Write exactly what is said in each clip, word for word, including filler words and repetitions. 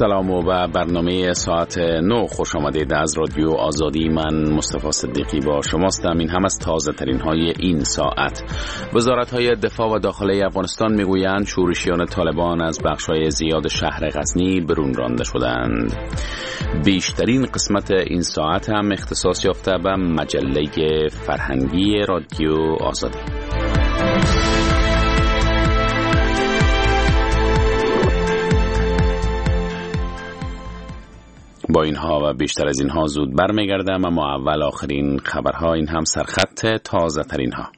سلام و برنامه ساعت نه خوش آمدید از رادیو آزادی. من مصطفی صدیقی با شماستم. این هم از تازه ترین های این ساعت. وزارت های دفاع و داخلی افغانستان میگویند شورشیان طالبان از بخش‌های زیاد شهر غزنی برون رانده شدند. بیشترین قسمت این ساعت هم اختصاص یافته به مجله فرهنگی رادیو آزادی. با اینها و بیشتر از اینها زود برمیگردم، اما اول آخرین خبرها، این هم سرخط تازه ترین ها.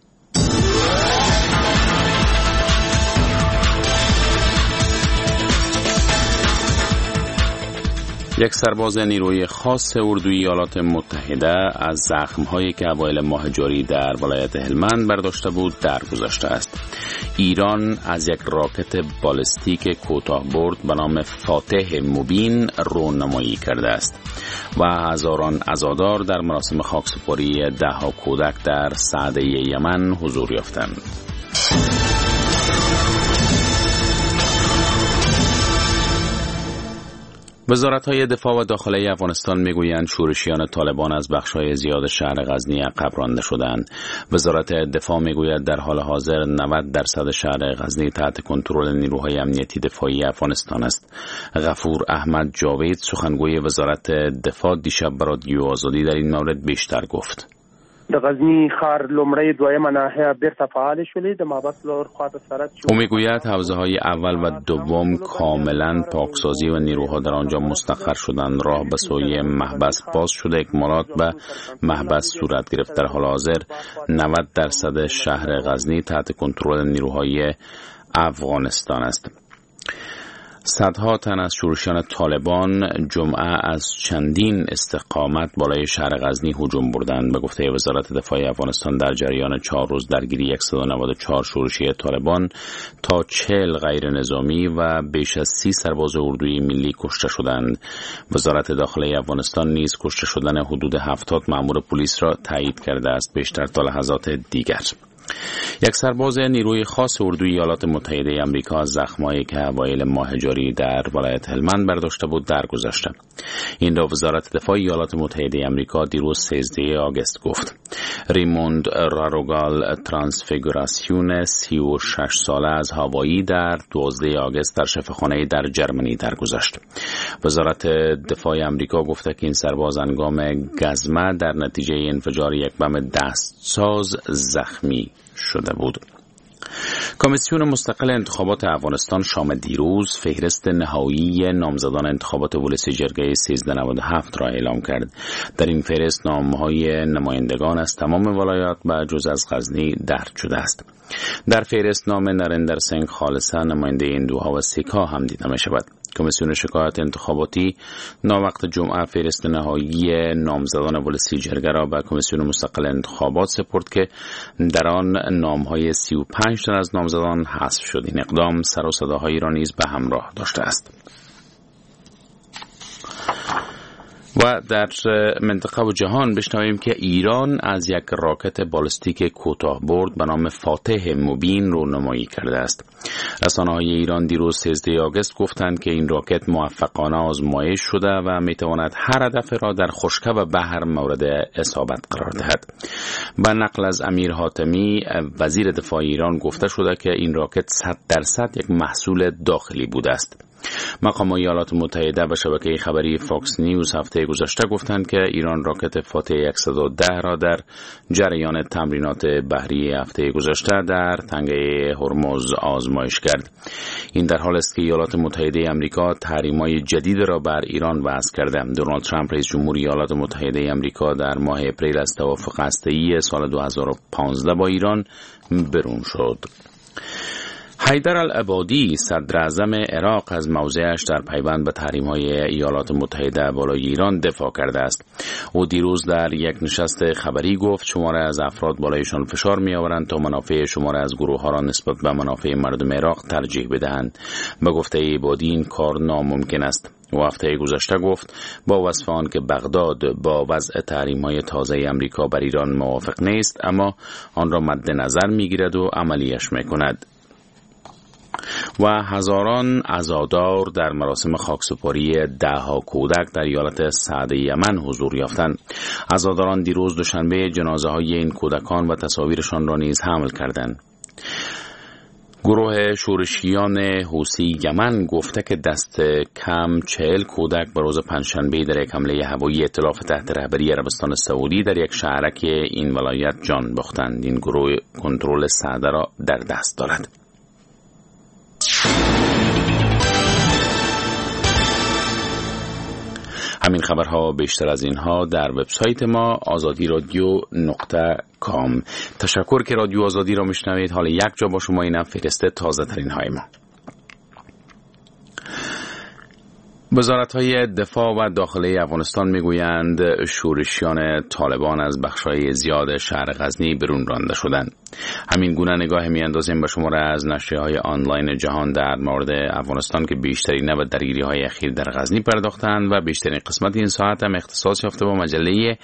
یک سرباز نیروی خاص اردوی ایالات متحده از زخم‌هایی که اوایل ماه جاری در ولایت هلمند برداشته بود درگذشته است. ایران از یک راکت بالستیک کوتاه برد به نام فاتح مبین رونمایی کرده است و هزاران عزادار در مراسم خاکسپاری ده‌ها کودک در صعده یمن حضور یافتند. وزارت‌های دفاع و داخلی افغانستان میگویند شورشیان طالبان از بخش‌های زیاد شهر غزنی عقب رانده شدند. وزارت دفاع میگوید در حال حاضر نود درصد شهر غزنی تحت کنترل نیروهای امنیتی دفاعی افغانستان است. غفور احمد جاوید سخنگوی وزارت دفاع دیشب به رادیو آزادی در این مورد بیشتر گفت. د غزنی ښار لومړی دویمه ناحیه بیرته فعال شولې د مابس لور خواته سرک شو. او میگوید حوزه های اول و دوم کاملا پاکسازی و نیروها در آنجا مستقر شدند. راه به سوی محبس باز شده، اکمالات به محبس صورت گرفت. در حال حاضر نود درصد شهر غزنی تحت کنترل نیروهای افغانستان است. صدها تن از شورشیان طالبان جمعه از چندین استقامت بالای شهر غزنی هجوم بردند. به گفته وزارت دفاع افغانستان در جریان چهار روز درگیری صد و نود و چهار شورشی طالبان تا چهل غیر نظامی و بیش از سی سرباز اردوی ملی کشته شدند. وزارت داخلی افغانستان نیز کشته شدن حدود هفتاد مأمور پلیس را تایید کرده است. بیشتر تا لحظات دیگر. یک سرباز نیروی خاص اردوی ایالات متحده آمریکا از زخمایی که اوایل ماه جاری در ولایت هلمند برداشته بود درگذشته. این را وزارت دفاع ایالات متحده آمریکا دیروز سیزده آگوست گفت. ریموند راروگال ترانسفیگوراسیون سی و شش ساله از هاوایی در دوازده آگوست در شفاخانه در جرمنی درگذشت. وزارت دفاع آمریکا گفته که این سرباز هنگام گزمه در نتیجه انفجار یک بم دستساز زخمی شده بود. کمیسیون مستقل انتخابات افغانستان شام دیروز فهرست نهایی نامزدان انتخابات ولسی جرگه سیزده نود و هفت را اعلام کرد. در این فهرست نامهای نمایندگان از تمام ولایات به جز از غزنی درج شده است. در فهرست نام نریندر سنگ خالصه نماینده هندوها و سیکها هم دیده می شود. کمیسیون شکایت انتخاباتی ناوقت جمعه فهرست نهایی نامزدان ولسی جرگه را به کمیسیون مستقل انتخابات سپرد که در آن نامهای سی و پنج تن از نامزدان حذف شد. این اقدام سر و صداهایی را نیز به همراه داشته است. و در منطقه و جهان بشنویم که ایران از یک راکت بالستیک کوتاه برد به نام فاتح مبین رونمایی کرده است. رسانه‌های ایران دیروز سیزده آگوست گفتند که این راکت موفقانه آزمایش شده و میتواند هر هدف را در خشکه و بحر مورد اصابت قرار دهد. به نقل از امیر حاتمی وزیر دفاع ایران گفته شده که این راکت صد درصد یک محصول داخلی بوده است. مقام ایالات متحده و شبکه خبری فاکس نیوز هفته گذشته گفتند که ایران راکت فاتح صد و ده را در جریان تمرینات بحری هفته گذشته در تنگه هرمز آزمایش کرد. این در حال است که ایالات متحده آمریکا تحریم‌های جدید را بر ایران وضع کرده. دونالد ترامپ رئیس جمهور ایالات متحده آمریکا در ماه اپریل از توافق هسته‌ای سال دو هزار و پانزده با ایران برون شد. حیدر العبادی صدر اعظم عراق از موضعش در پیوند به تحریم‌های ایالات متحده بالای ایران دفاع کرده است. او دیروز در یک نشست خبری گفت شماره از افراد بالایشان فشار می‌آورند تا منافع شماره از گروه‌ها را نسبت به منافع مردم عراق ترجیح بدهند. به گفته عبادی این کار ناممکن است. و هفته گذشته گفت با وصف آن که بغداد با وضع تحریم‌های تازه امریکا بر ایران موافق نیست، اما آن را مد نظر می‌گیرد و عملیش می‌کند. و هزاران عزادار در مراسم خاکسپاری دهها کودک در ایالت سعد یمن حضور یافتند. عزاداران دیروز دوشنبه جنازه های این کودکان و تصاویرشان را نیز حمل کردند. گروه شورشیان حوثی یمن گفته که دست کم چهل کودک به روز پنجشنبه در یک حمله هوایی ائتلاف تحت رهبری عربستان سعودی در یک شهرک این ولایت جان باختند. این گروه کنترل سعده را در دست دارد. همین خبرها بیشتر از اینها در وبسایت ما آزادی رادیو نقطه کام. تشکر که رادیو آزادی را میشنوید. حالا یک جا با شما اینم فهرست تازه ترین های ما. وزارت‌های دفاع و داخلی افغانستان میگویند شورشیان طالبان از بخش‌های زیاد شهر غزنی برون رانده شدند. همین گونه نگاه می‌اندازیم به شماره از نشریه‌های آنلاین جهان در مورد افغانستان که بیشترین و درگیری‌های اخیر در غزنی پرداختند و بیشترین قسمت این ساعت هم اختصاص یافته با مجله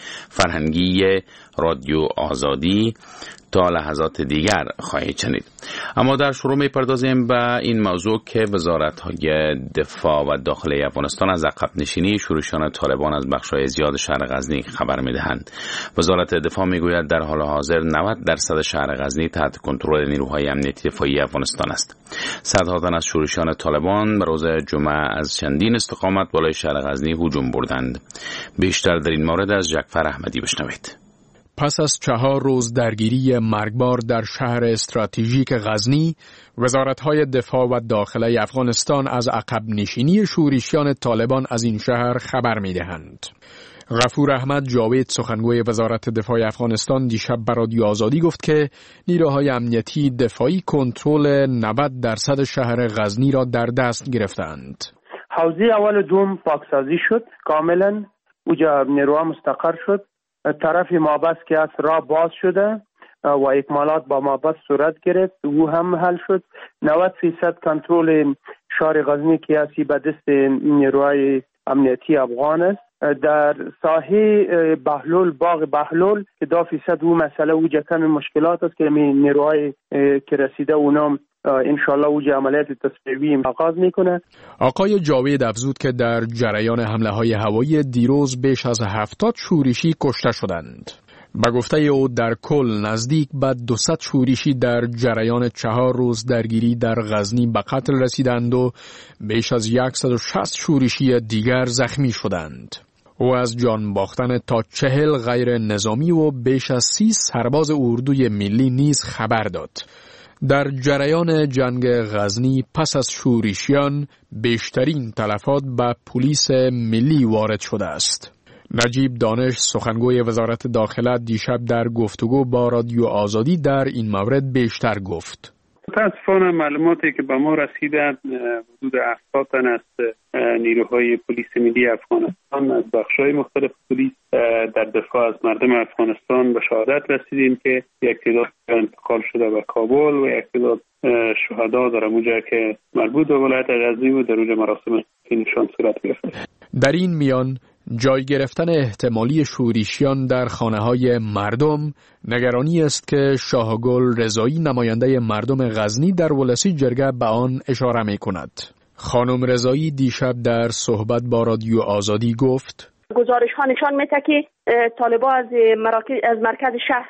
فرهنگی رادیو آزادی. تا لحظات دیگر خواهید شنید. اما در شروع می‌پردازیم به این موضوع که وزارت‌های دفاع و داخلی افغانستان از عقب نشینی شورشیان طالبان از بخش‌های زیاد شهر غزنی خبر می‌دهند. وزارت دفاع می‌گوید در حال حاضر نود درصد شهر غزنی تحت کنترل نیروهای امنیتی دفاعی افغانستان است. صدها تن از شورشیان طالبان به روز جمعه از چندین استقامت بالای شهر غزنی هجوم بردند. بیشتر در این مورد از جعفر احمدی بشنوید. پس از چهار روز درگیری مرگبار در شهر استراتژیک غزنی، وزارت‌های دفاع و داخلی افغانستان از عقب نشینی شورشیان طالبان از این شهر خبر می‌دهند. غفور احمد جاوید سخنگوی وزارت دفاع افغانستان دیشب به رادیو آزادی گفت که نیروهای امنیتی دفاعی کنترل نود درصد شهر غزنی را در دست گرفتند. حوزه اول دوم پاکسازی شد، کاملا اونجا نیروها مستقر شد. طرف مابس که از راه باز شده و اکمالات با مابس صورت گرفت، او هم حل شد. نود فیصد کنترل شهر غزنی که اسی به دست نیروهای امنیتی افغان است. در ساحه بهلول، باغ بهلول که دو فیصد او مسئله او کم مشکلات است که نیروهای که رسیده اونام انشالله اوج عملیات تصفیه‌ای آغاز میکنه. آقای جاوید افزود که در جریان حمله های هوایی دیروز بیش از هفتاد شورشی کشته شدند. به گفته او در کل نزدیک به دویست شورشی در جریان چهار روز درگیری در غزنی به قتل رسیدند و بیش از صد و شصت شورشی دیگر زخمی شدند. او از جان باختن تا چهل غیر نظامی و بیش از سی سرباز اردوی ملی نیز خبر داد. در جریان جنگ غزنی پس از شورشیان بیشترین تلفات به پلیس ملی وارد شده است. نجیب دانش سخنگوی وزارت داخله دیشب در گفتگو با رادیو آزادی در این مورد بیشتر گفت. متاسفانه معلوماتی که به ما رسیده حدود هفتاد تن از نیروهای پلیس ملی افغانستان از بخش‌های مختلف پلیس در دفاع از مردم افغانستان به شهادت رسیدیم که یک تعداد انتقال شده به کابل و یک تعداد شهدا در اونجا که مربوط به ولایت غزنی و در اونجا مراسم نشان صورت گرفت. در این میان جای گرفتن احتمالی شورشیان در خانه‌های مردم نگرانی است که شاهگل رضایی نماینده مردم غزنی در ولسی جرگه به آن اشاره می‌کند. خانم رضایی دیشب در صحبت با رادیو آزادی گفت: گزارش ها نشان میده که طالبان از مرکز از مرکز شهر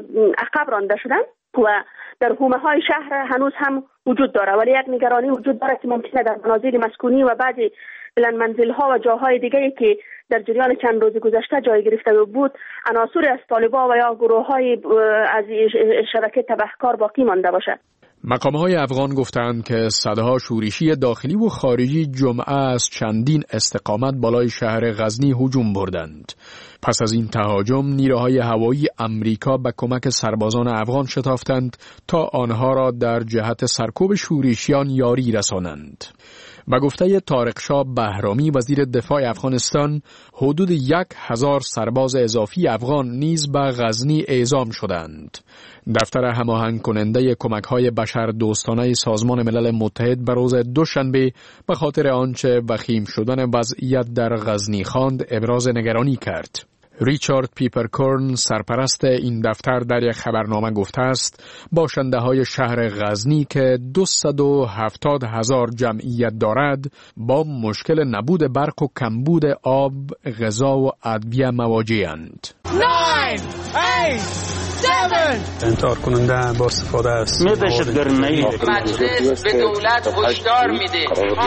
عقب رانده شدند و در حومه های شهر هنوز هم وجود داره، ولی یک نگرانی وجود داره که ممکنه در منازل مسکونی و بعضی بلند منزل ها و جاهای دیگری که در جریان چند روز گذشته جای گرفته بود عناصری از طالبان و یا گروه های از شبکه تبهکار باقی مانده باشد. مقام‌های افغان گفتند که صدها شورشی داخلی و خارجی جمعه از چندین استقامت بالای شهر غزنی هجوم بردند. پس از این تهاجم نیروهای هوایی امریکا به کمک سربازان افغان شتافتند تا آنها را در جهت سرکوب شورشیان یاری رسانند. به گفته طارق شاه بهرامی وزیر دفاع افغانستان، حدود یک هزار سرباز اضافی افغان نیز به غزنی اعزام شدند. دفتر هماهنگ کننده کمک‌های بشردوستانه سازمان ملل متحد به روز دوشنبه به خاطر آنچه وخیم شدن وضعیت در غزنی خواند ابراز نگرانی کرد. ریچارد پیپرکورن سرپرست این دفتر در یک خبرنامه گفته است باشنده های شهر غزنی که دویست و هفتاد هزار جمعیت دارد با مشکل نبود برق و کمبود آب، غذا و ادویه مواجه‌اند. انتحار کننده با استفاده است دهشتگردی. مجلس به دولت هشدار میده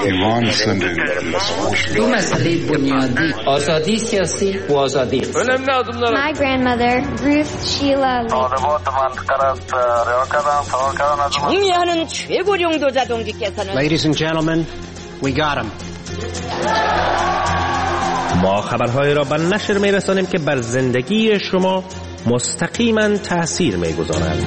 دو مسئله بنیادی آزادی سیاسی و آزادی. My grandmother Ruth Sheila 중요한 최고령 도자동지께서는 Ladies and gentlemen, we got him. ما خبرهای را به نشر می‌رسانیم که بر زندگی شما مستقیما تأثیر می‌گذارند.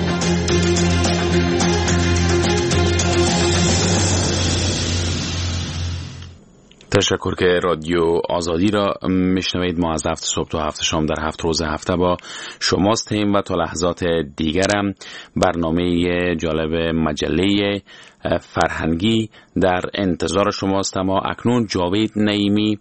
تشکر که رادیو آزادی را میشنوید. ما از هفت صبح تا هفت شام در هفت روز هفته با شماستیم و تا لحظات دیگرم برنامه جالب مجله فرهنگی در انتظار شماست. اما اکنون جاوید نعیمی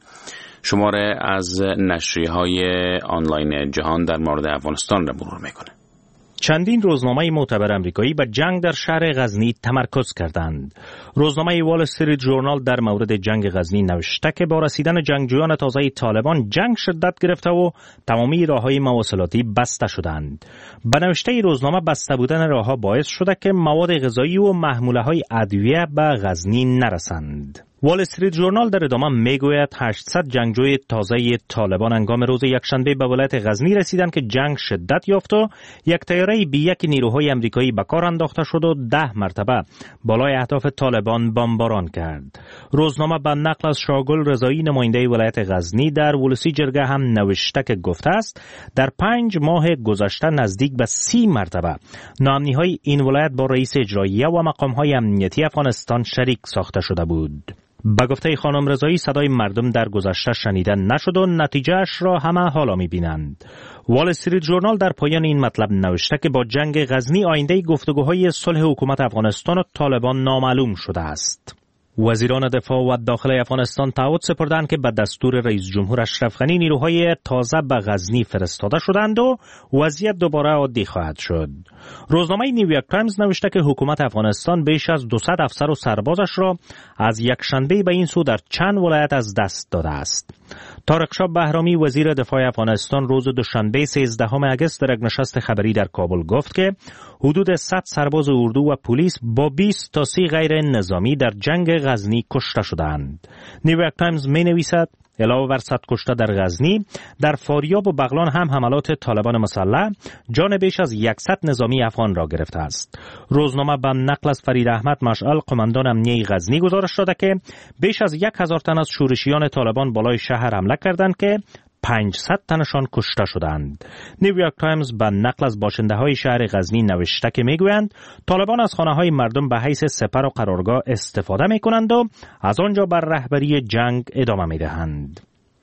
شماره از نشریه‌های آنلاین جهان در مورد افغانستان را مرور میکنه. چندین روزنامه معتبر امریکایی به جنگ در شهر غزنی تمرکز کردند. روزنامه وال استریت ژورنال در مورد جنگ غزنی نوشته که با رسیدن جنگجویان تازه طالبان جنگ شدت گرفته و تمامی راههای مواصلاتی بسته شدند. به نوشته روزنامه بسته بودن راهها باعث شده که مواد غذایی و محموله‌های ادویه به غزنی نرسند. وال استریت ژورنال در ادامه میگوید هشتصد جنگجوی تازه طالبان هنگام روز یکشنبه به ولایت غزنی رسیدند که جنگ شدت یافت و یک طیاره بی یک نیروهای امریکایی به کار انداخته شد و ده مرتبه بالای اهداف طالبان بمباران کرد. روزنامه به نقل از شاگل رضایی نماینده ولایت غزنی در ولسی جرگه هم نوشته که گفته است در پنج ماه گذشته نزدیک به سی مرتبه ناامنی‌های این ولایت با رئیس اجراییه و مقام‌های امنیتی افغانستان شریک ساخته شده بود. به گفته خانم رضایی صدای مردم در گذشته شنیده نشد و نتیجهش را همه حالا می‌بینند. وال استریت ژورنال در پایان این مطلب نوشته که با جنگ غزنی آینده گفتگوهای صلح حکومت افغانستان و طالبان نامعلوم شده است. وزیران دفاع و داخل افغانستان تعهد سپردند که به دستور رئیس جمهور اشرف غنی نیروهای تازه به غزنی فرستاده شدند و وضعیت دوباره عادی خواهد شد. روزنامه نیویورک تایمز نوشته که حکومت افغانستان بیش از دویست افسر و سربازش را از یکشنبه به این سو در چند ولایت از دست داده است. طارق شاه بهرامی وزیر دفاع افغانستان روز دوشنبه سیزدهم اگست در یک نشست خبری در کابل گفت که حدود صد سرباز اردو و پلیس با بیست تا سی غیر نظامی در جنگ غزنی کشته شدند. نیویورک تایمز می نویسد علاوه بر صد کشته در غزنی، در فاریاب و بغلان هم حملات طالبان مسلح جان بیش از صد نظامی افغان را گرفته است. روزنامه به نقل از فرید احمد مشعل قماندان امنیه غزنی گزارش داده که بیش از یک هزار تن از شورشیان طالبان بالای شهر حمله کردند که پانصد تنشان کشته شدند. نیویورک تایمز به نقل از باشنده‌های شهر غزنی نوشته که میگویند طالبان از خانه‌های مردم به حیث سپر و قرارگاه استفاده می‌کنند و از آنجا بر رهبری جنگ ادامه می‌دهند.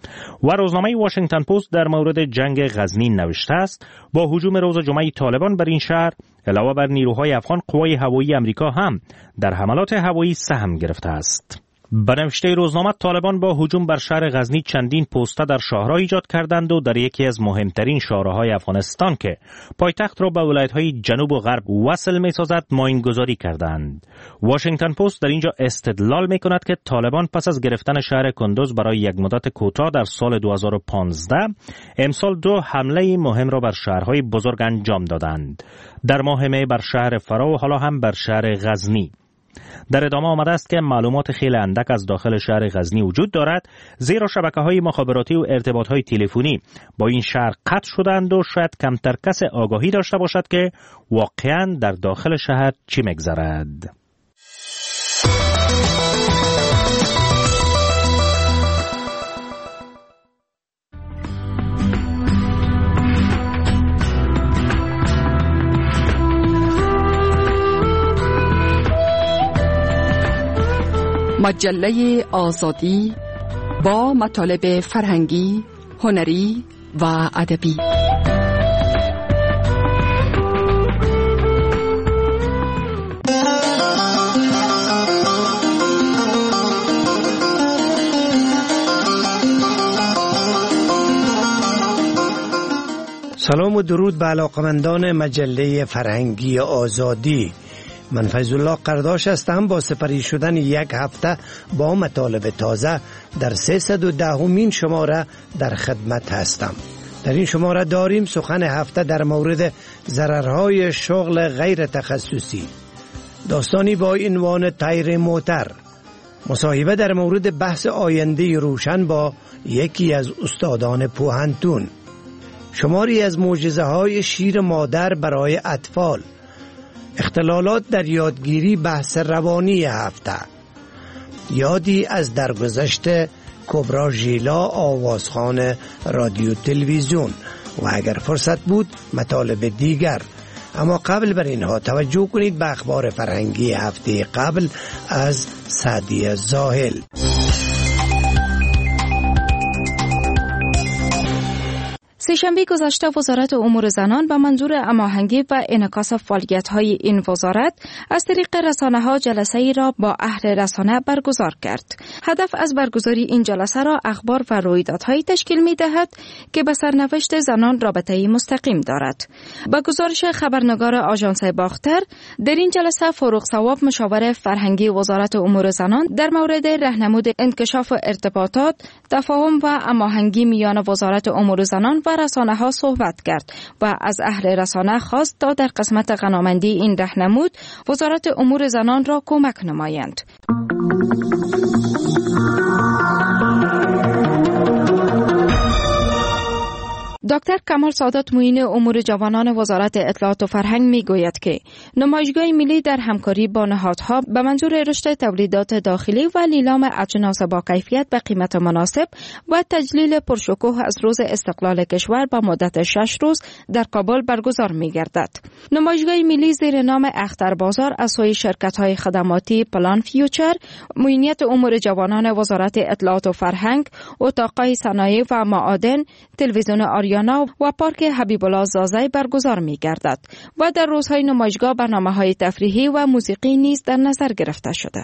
و روزنامه واشنگتن پست در مورد جنگ غزنی نوشته است با هجوم روز جمعه طالبان بر این شهر علاوه بر نیروهای افغان قوای هوایی امریکا هم در حملات هوایی سهم گرفته است. به نوشته روزنامه طالبان با هجوم بر شهر غزنی چندین پوسته در شهرها ایجاد کردند و در یکی از مهمترین شهرهای افغانستان که پایتخت را به ولایت‌های جنوب و غرب وصل می‌سازد ماین‌گذاری کردند. واشنگتن پست در اینجا استدلال می‌کند که طالبان پس از گرفتن شهر کندوز برای یک مدت کوتاه در سال دو هزار و پانزده امسال دو حمله مهم را بر شهرهای بزرگ انجام دادند. در ماه می بر شهر فرا و حالا هم بر شهر غزنی. در ادامه آمده است که معلومات خیلی اندک از داخل شهر غزنی وجود دارد، زیرا شبکه‌های مخابراتی و ارتباط‌های تلفنی با این شهر قطع شدند و شاید کمتر کس آگاهی داشته باشد که واقعاً در داخل شهر چی می‌گذرد. مجله آزادی با مطالب فرهنگی، هنری و ادبی. سلام و درود به علاقمندان مجله فرهنگی آزادی. من فیض‌الله قرداش هستم. با سپری شدن یک هفته با مطالب تازه در سیصد و دهمین شماره در خدمت هستم. در این شماره داریم سخن هفته در مورد ضررهای شغل غیر تخصصی، داستانی با عنوان تایر موتر، مصاحبه در مورد بحث آینده روشن با یکی از استادان پوهنتون، شماری از معجزه‌های شیر مادر برای اطفال، اختلالات در یادگیری، بحث روانی هفته، یادی از درگذشت کبرا ژیلا، آوازخوان رادیو تلویزیون و اگر فرصت بود مطالب دیگر. اما قبل بر اینها توجه کنید به اخبار فرهنگی هفته قبل از سعدی زاهل. سه‌شنبه گذشته وزارت امور زنان به منظور هماهنگی و انعکاس فعالیت‌های این وزارت از طریق رسانه‌ها جلسه‌ای را با اهل رسانه برگزار کرد. هدف از برگزاری این جلسه را اخبار و رویدادهایی تشکیل می‌دهد که به سرنوشت زنان رابطه‌ای مستقیم دارد. با گزارش خبرنگار آژانس باختر، در این جلسه فاروق ثواب مشاور فرهنگی وزارت امور زنان در مورد راهنمود انکشاف ارتباطات، تفاهم و هماهنگی میان وزارت امور زنان و رسانه ها صحبت کرد و از اهل رسانه خواست تا در قسمت غنامندی این راهنمود وزارت امور زنان را کمک نمایند. دکتر کمال سادات معین امور جوانان وزارت اطلاعات و فرهنگ می گوید که نمایشگاه ملی در همکاری با نهادها به منظور رشد تولیدات داخلی و لیلام اجناس با کیفیت به قیمت مناسب و تجلیل پرشکوه از روز استقلال کشور با مدت شش روز در کابل برگزار می گردد. نمایشگاه ملی زیر نام اختر بازار از سوی شرکت‌های خدماتی پلان فیوچر، معینیت امور جوانان وزارت اطلاعات و فرهنگ، اتاق‌های صنایع و معادن، تلویزیون آریانا و پارک حبیب الله زازی برگزار می گردد و در روزهای نمایشگاه برنامه‌های تفریحی و موسیقی نیز در نظر گرفته شده.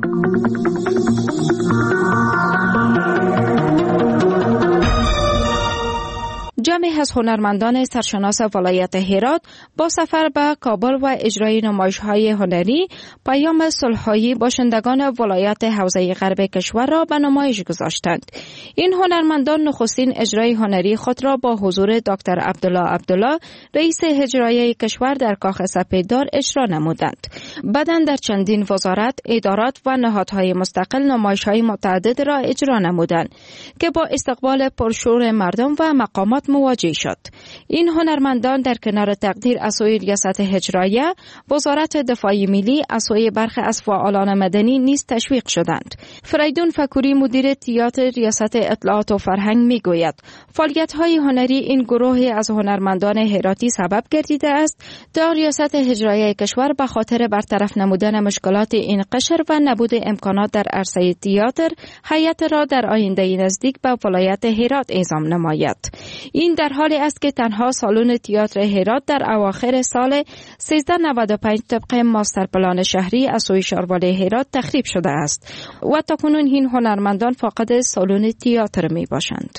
جمعی از هنرمندان سرشناس ولایت هرات با سفر به کابل و اجرای نمایش‌های هنری پیام صلح‌های باشندگان ولایت حوزه غرب کشور را به نمایش گذاشتند. این هنرمندان نخستین اجرای هنری خود را با حضور دکتر عبدالله عبدالله رئیس هجرایه کشور در کاخ سپیددار اجرا نمودند. بعداً در چندین وزارت، ادارات و نهادهای مستقل نمایش‌های متعدد را اجرا نمودند که با استقبال پرشور مردم و مقامات مواجه شد. این هنرمندان در کنار تقدیر از سوی ریاست هجرایه، وزارت دفاع ملی از سوی برخی از فعالان مدنی نیز تشویق شدند. فریدون فکوری مدیر تئاتر ریاست اطلاعات و فرهنگ میگوید فعالیت‌های هنری این گروه از هنرمندان هراتی سبب گردیده است تا ریاست هجرایه کشور به خاطر برطرف نمودن مشکلات این قشر و نبود امکانات در عرصه تئاتر هیئت را در آینده نزدیک به ولایت هرات اعزام نماید. این در حالی است که تنها سالن تئاتر هرات در اواخر سال سیزده نود و پنج طبق ماستر پلان شهری از سوی شاروالی هرات تخریب شده است و تاکنون این هنرمندان فاقد سالن تئاتر می باشند.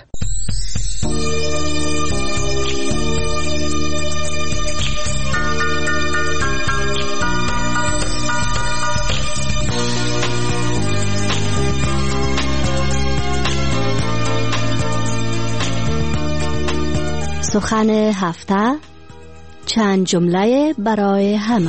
سخن هفته، چند جمله برای همه.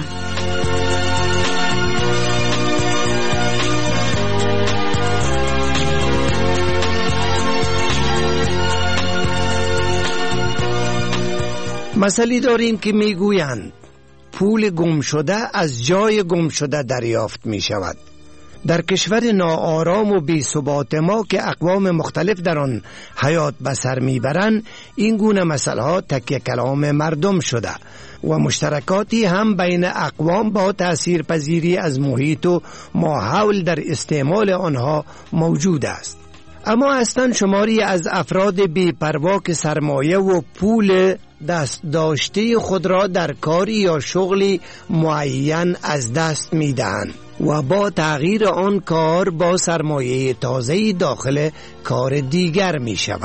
مسئله داریم که میگویند پول گم شده از جای گم شده دریافت می شود. در کشور ناآرام و بی ثبات ما که اقوام مختلف در آن حیات بسر میبرند، این گونه مسئله ها تکیه کلام مردم شده و مشترکاتی هم بین اقوام با تأثیر پذیری از محیط و ماحول در استعمال آنها موجود است. اما اصلا شماری از افراد بی پروا که سرمایه و پول دست داشته خود را در کاری یا شغلی معین از دست می دهند و با تغییر آن کار با سرمایه تازه‌ای داخل کار دیگر می شوند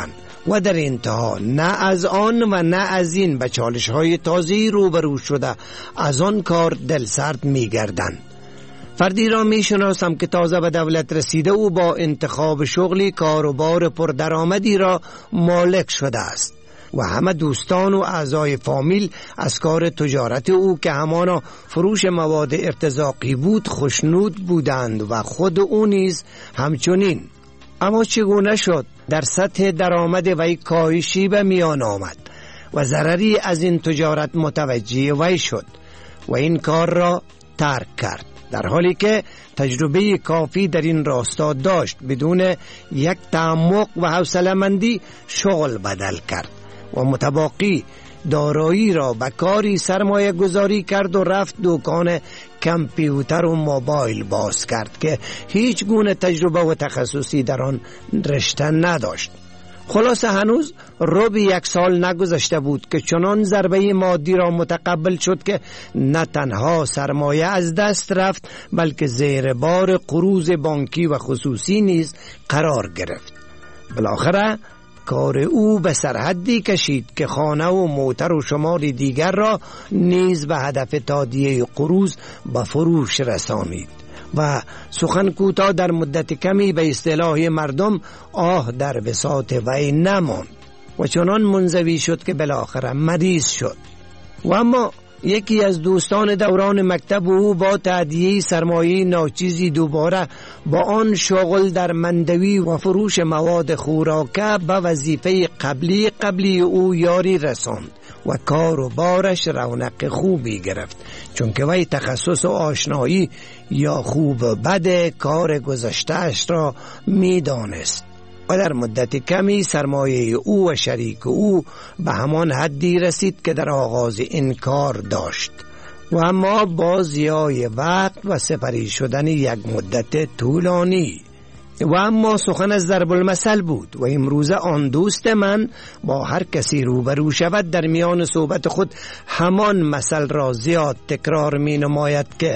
و در انتها نه از آن و نه از این به چالش های تازه‌ای روبرو شده از آن کار دلسرد می گردند. فردی را می شناسم که تازه به دولت رسیده او با انتخاب شغلی کاروبار پردرآمدی را مالک شده است و همه دوستان و اعضای فامیل از کار تجارت او که همانا فروش مواد ارتزاقی بود خوشنود بودند و خود او نیز همچنین. اما چگونه شد در سطح درآمد وی کاهشی به میان آمد و ضرری از این تجارت متوجه وی شد و این کار را ترک کرد، در حالی که تجربه کافی در این راستا داشت. بدون یک تعمق و حوصله‌مندی شغل بدل کرد و متباقی دارایی را به کاری سرمایه گذاری کرد و رفت دکان کامپیوتر و موبایل باز کرد که هیچ گونه تجربه و تخصصی در آن رشته نداشت. خلاصه هنوز ربع یک سال نگذشته بود که چنان ضربه مادی را متقبل شد که نه تنها سرمایه از دست رفت بلکه زیر بار قروض بانکی و خصوصی نیز قرار گرفت. بالاخره کار او به سرحدی کشید که خانه و موتر و شمار دیگر را نیز به هدف تادیه قروض به فروش رسانید و سخن کوتاه در مدت کمی به اصطلاح مردم آه در بساط وی نماند و چنان منزوی شد که بالاخره مریض شد. و اما یکی از دوستان دوران مکتب او با تهدیه سرمایه ناچیزی دوباره با آن شغل در مندوی و فروش مواد خوراکه به وظیفه قبلی قبلی او یاری رساند و کار و بارش رونق خوبی گرفت، چون که وی تخصص و آشنایی یا خوب و بد کار گذشته‌اش را می دانست و در مدت کمی سرمایه او و شریک او به همان حدی رسید که در آغاز این کار داشت و اما با ضیاع وقت و سپری شدن یک مدت طولانی. و اما سخن از ضرب المثل بود و امروزه آن دوست من با هر کسی روبرو شود در میان صحبت خود همان مثل را زیاد تکرار می نماید که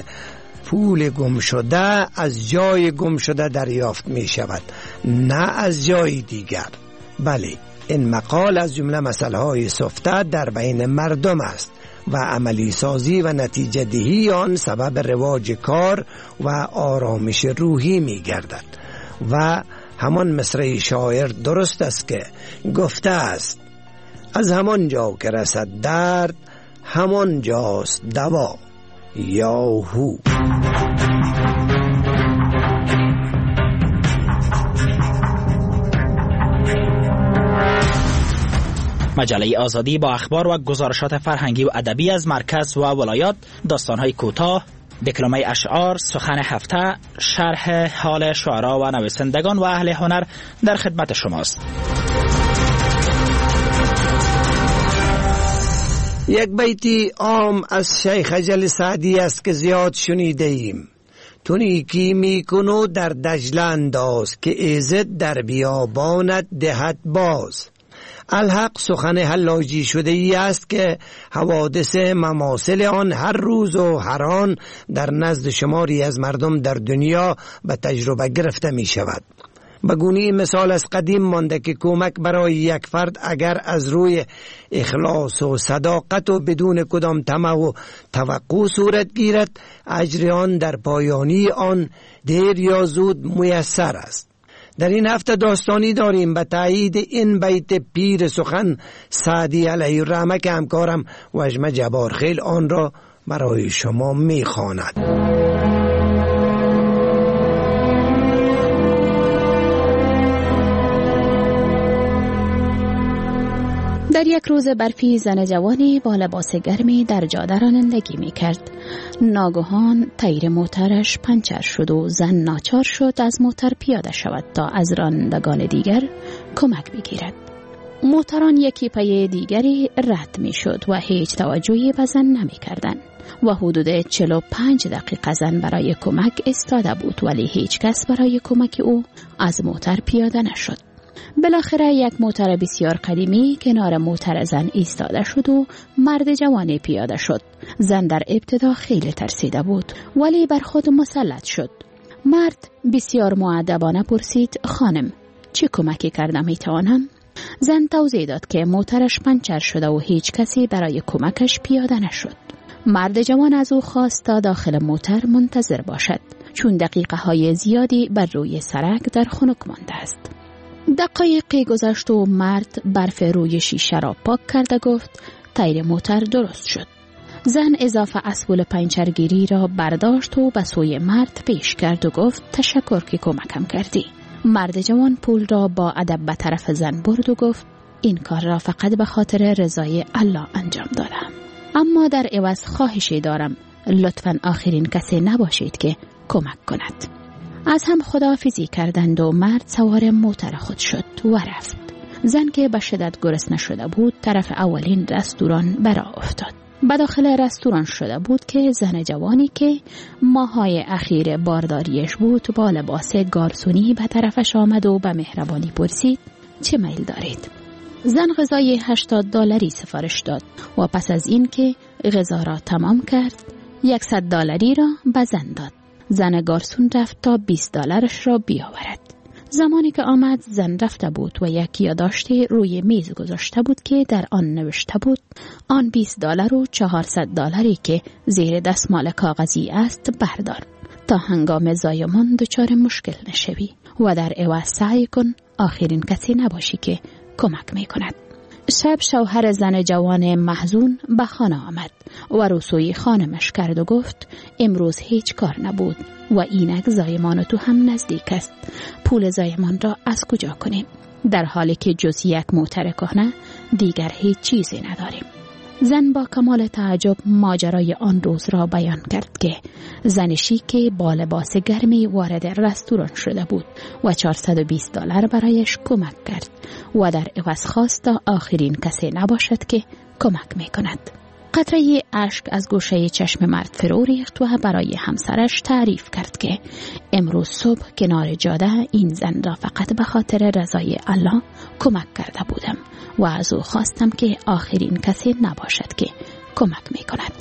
پول گم شده از جای گم شده دریافت می شود، نه از جای دیگر. بله، این مقال از جمله مثلهای سفته در بین مردم است و عملی سازی و نتیجه دهی آن سبب رواج کار و آرامش روحی می گردد. و همان مصرع شاعر درست است که گفته است از همان جا که رسد درد همان جاست دوا. یاهو. مجله آزادی با اخبار و گزارشات فرهنگی و ادبی از مرکز و ولایات، داستان‌های کوتاه، دکلمه اشعار، سخن هفته، شرح حال شعرا و نویسندگان و اهل هنر در خدمت شماست. یک بیتی عام از شیخ اجل سعدی است که زیاد شنیده ایم. تو نیکی میکنو در دجله انداز که ایزد در بیابانت دهد باز. الحق سخن حلاجی شده ای است که حوادث مماثل آن هر روز و هر آن در نزد شماری از مردم در دنیا به تجربه گرفته می شود. بگونی مثال از قدیم مانده که کمک برای یک فرد اگر از روی اخلاص و صداقت و بدون کدام طمع و توقع صورت گیرد، اجر آن در پایانی آن دیر یا زود میسر است. در این هفته داستانی داریم به تایید این بیت پیر سخن سعدی علیه الرحمه که همکارم وجمه جبارخیل آن را برای شما میخواند. در یک روز برفی زن جوانی با لباس گرمی در جاده رانندگی می کرد. ناگهان تیر موترش پنچر شد و زن ناچار شد از موتر پیاده شود تا از رانندگان دیگر کمک بگیرد. موتران یکی پی دیگری رد می شد و هیچ توجهی به زن نمی کردن و حدود چهل و پنج دقیقه زن برای کمک ایستاده بود، ولی هیچ کس برای کمک او از موتر پیاده نشد. بالاخره یک موتر بسیار قدیمی کنار موتر زن ایستاده شد و مرد جوانی پیاده شد. زن در ابتدا خیلی ترسیده بود ولی بر خود مسلط شد. مرد بسیار مؤدبانه پرسید: خانم، چه کمکی کردم میتوانم؟ زن توضیح داد که موترش پنچر شده و هیچ کسی برای کمکش پیاده نشد. مرد جوان از او خواست تا داخل موتر منتظر باشد، چون دقیقه های زیادی بر روی سرک در خنک مانده است. دقایقی گذشت و مرد برف روی شیشه را پاک کرد و گفت تایر موتر درست شد. زن اضافه اسبول پنچرگیری را برداشت و به سوی مرد پیش کرد و گفت تشکر که کمکم کردی. مرد جوان پول را با ادب به طرف زن برد و گفت این کار را فقط به خاطر رضای الله انجام دادم، اما در عوض خواهشی دارم لطفاً آخرین کسی نباشید که کمک کند. از هم خداحافظی کردند و مرد سوار موتر خود شد و رفت. زن که به شدت گرسنه شده بود طرف اولین رستوران برا افتاد. به داخل رستوران شده بود که زن جوانی که ماهای اخیر بارداریش بود با لباس گارسونی به طرفش آمد و به مهربانی پرسید چه میل دارید؟ زن غذای هشتاد دلاری سفارش داد و پس از این که غذا را تمام کرد صد دلاری را به زن داد. زن گارسون رفت تا بیست دلارش را بیاورد. زمانی که آمد زن رفته بود و یک یادداشتی روی میز گذاشته بود که در آن نوشته بود آن بیست دلار و چهارصد دلاری که زیر دستمال کاغذی است بردار تا هنگام زایمان دچار مشکل نشوی و در عوض سعی کن آخرین کسی نباشی که کمک می کند. شب شوهر زن جوان محزون به خانه آمد و رسوی خانمش کرد و گفت امروز هیچ کار نبود و اینک زایمان تو هم نزدیک است. پول زایمان را از کجا کنیم؟ در حالی که جز یک موتر کهنه دیگر هیچ چیزی نداریم. زن با کمال تعجب ماجرای آن روز را بیان کرد که زن شیک با لباس گرمی وارد رستوران شده بود و چهارصد و بیست دلار برایش کمک کرد و در عوض خواست تا آخرین کسی نباشد که کمک می کند. قطره اشک از گوشه چشم مرد فرو ریخت و برای همسرش تعریف کرد که امروز صبح کنار جاده این زن را فقط به خاطر رضای الله کمک کرده بودم و از او خواستم که آخرین کسی نباشد که کمک می کند.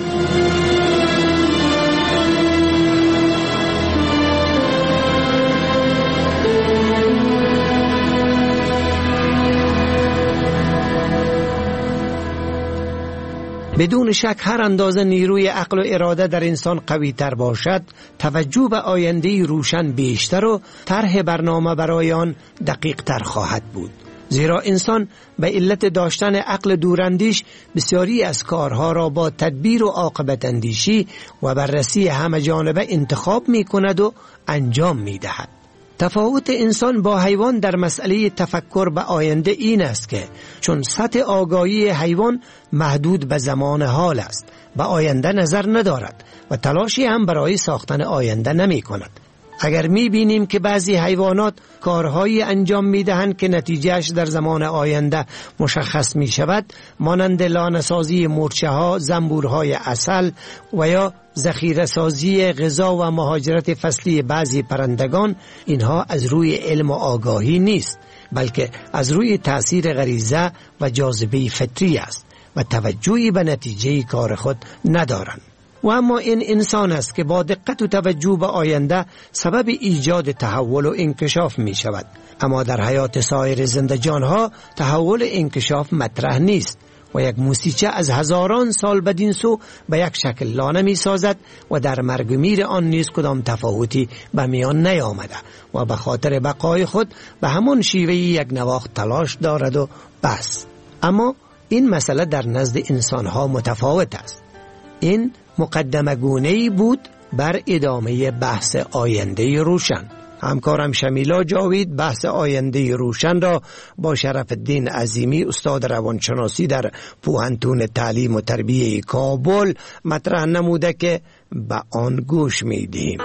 بدون شک هر اندازه نیروی عقل و اراده در انسان قوی تر باشد، توجه به آینده روشن بیشتر و طرح برنامه برای آن دقیق تر خواهد بود. زیرا انسان به علت داشتن عقل دوراندیش بسیاری از کارها را با تدبیر و عاقبت اندیشی و بررسی همه جانبه انتخاب می کند و انجام می دهد. تفاوت انسان با حیوان در مسئله تفکر به آینده این است که چون سطح آگاهی حیوان محدود به زمان حال است، به آینده نظر ندارد و تلاشی هم برای ساختن آینده نمی کند. اگر می بینیم که بعضی حیوانات کارهایی انجام می دهند که نتیجهش در زمان آینده مشخص می شود، مانند لانه‌سازی مورچه ها، زنبورهای عسل و یا ذخیره سازی غذا و مهاجرت فصلی بعضی پرندگان، اینها از روی علم و آگاهی نیست، بلکه از روی تأثیر غریزه و جاذبه فطری است و توجهی به نتیجه کار خود ندارند. و اما این انسان است که با دقت و توجه به آینده سبب ایجاد تحول و انکشاف می شود. اما در حیات سایر زنده جانها تحول انکشاف مطرح نیست و یک موسیقی از هزاران سال بدین سو به یک شکل لانه می سازد و در مرگ و میر آن نیز کدام تفاوتی به میان نیامده و به خاطر بقای خود به همون شیوه یک نواخت تلاش دارد و بس. اما این مسئله در نزد انسانها متفاوت است. این مقدمه گونه‌ای بود بر ادامه بحث آینده روشن. همکارم شمیلا جاوید بحث آینده روشن را با شرف الدین عظیمی استاد روانشناسی در پوهنتون تعلیم و تربیه کابل مطرح نموده که به آن گوش میدیم.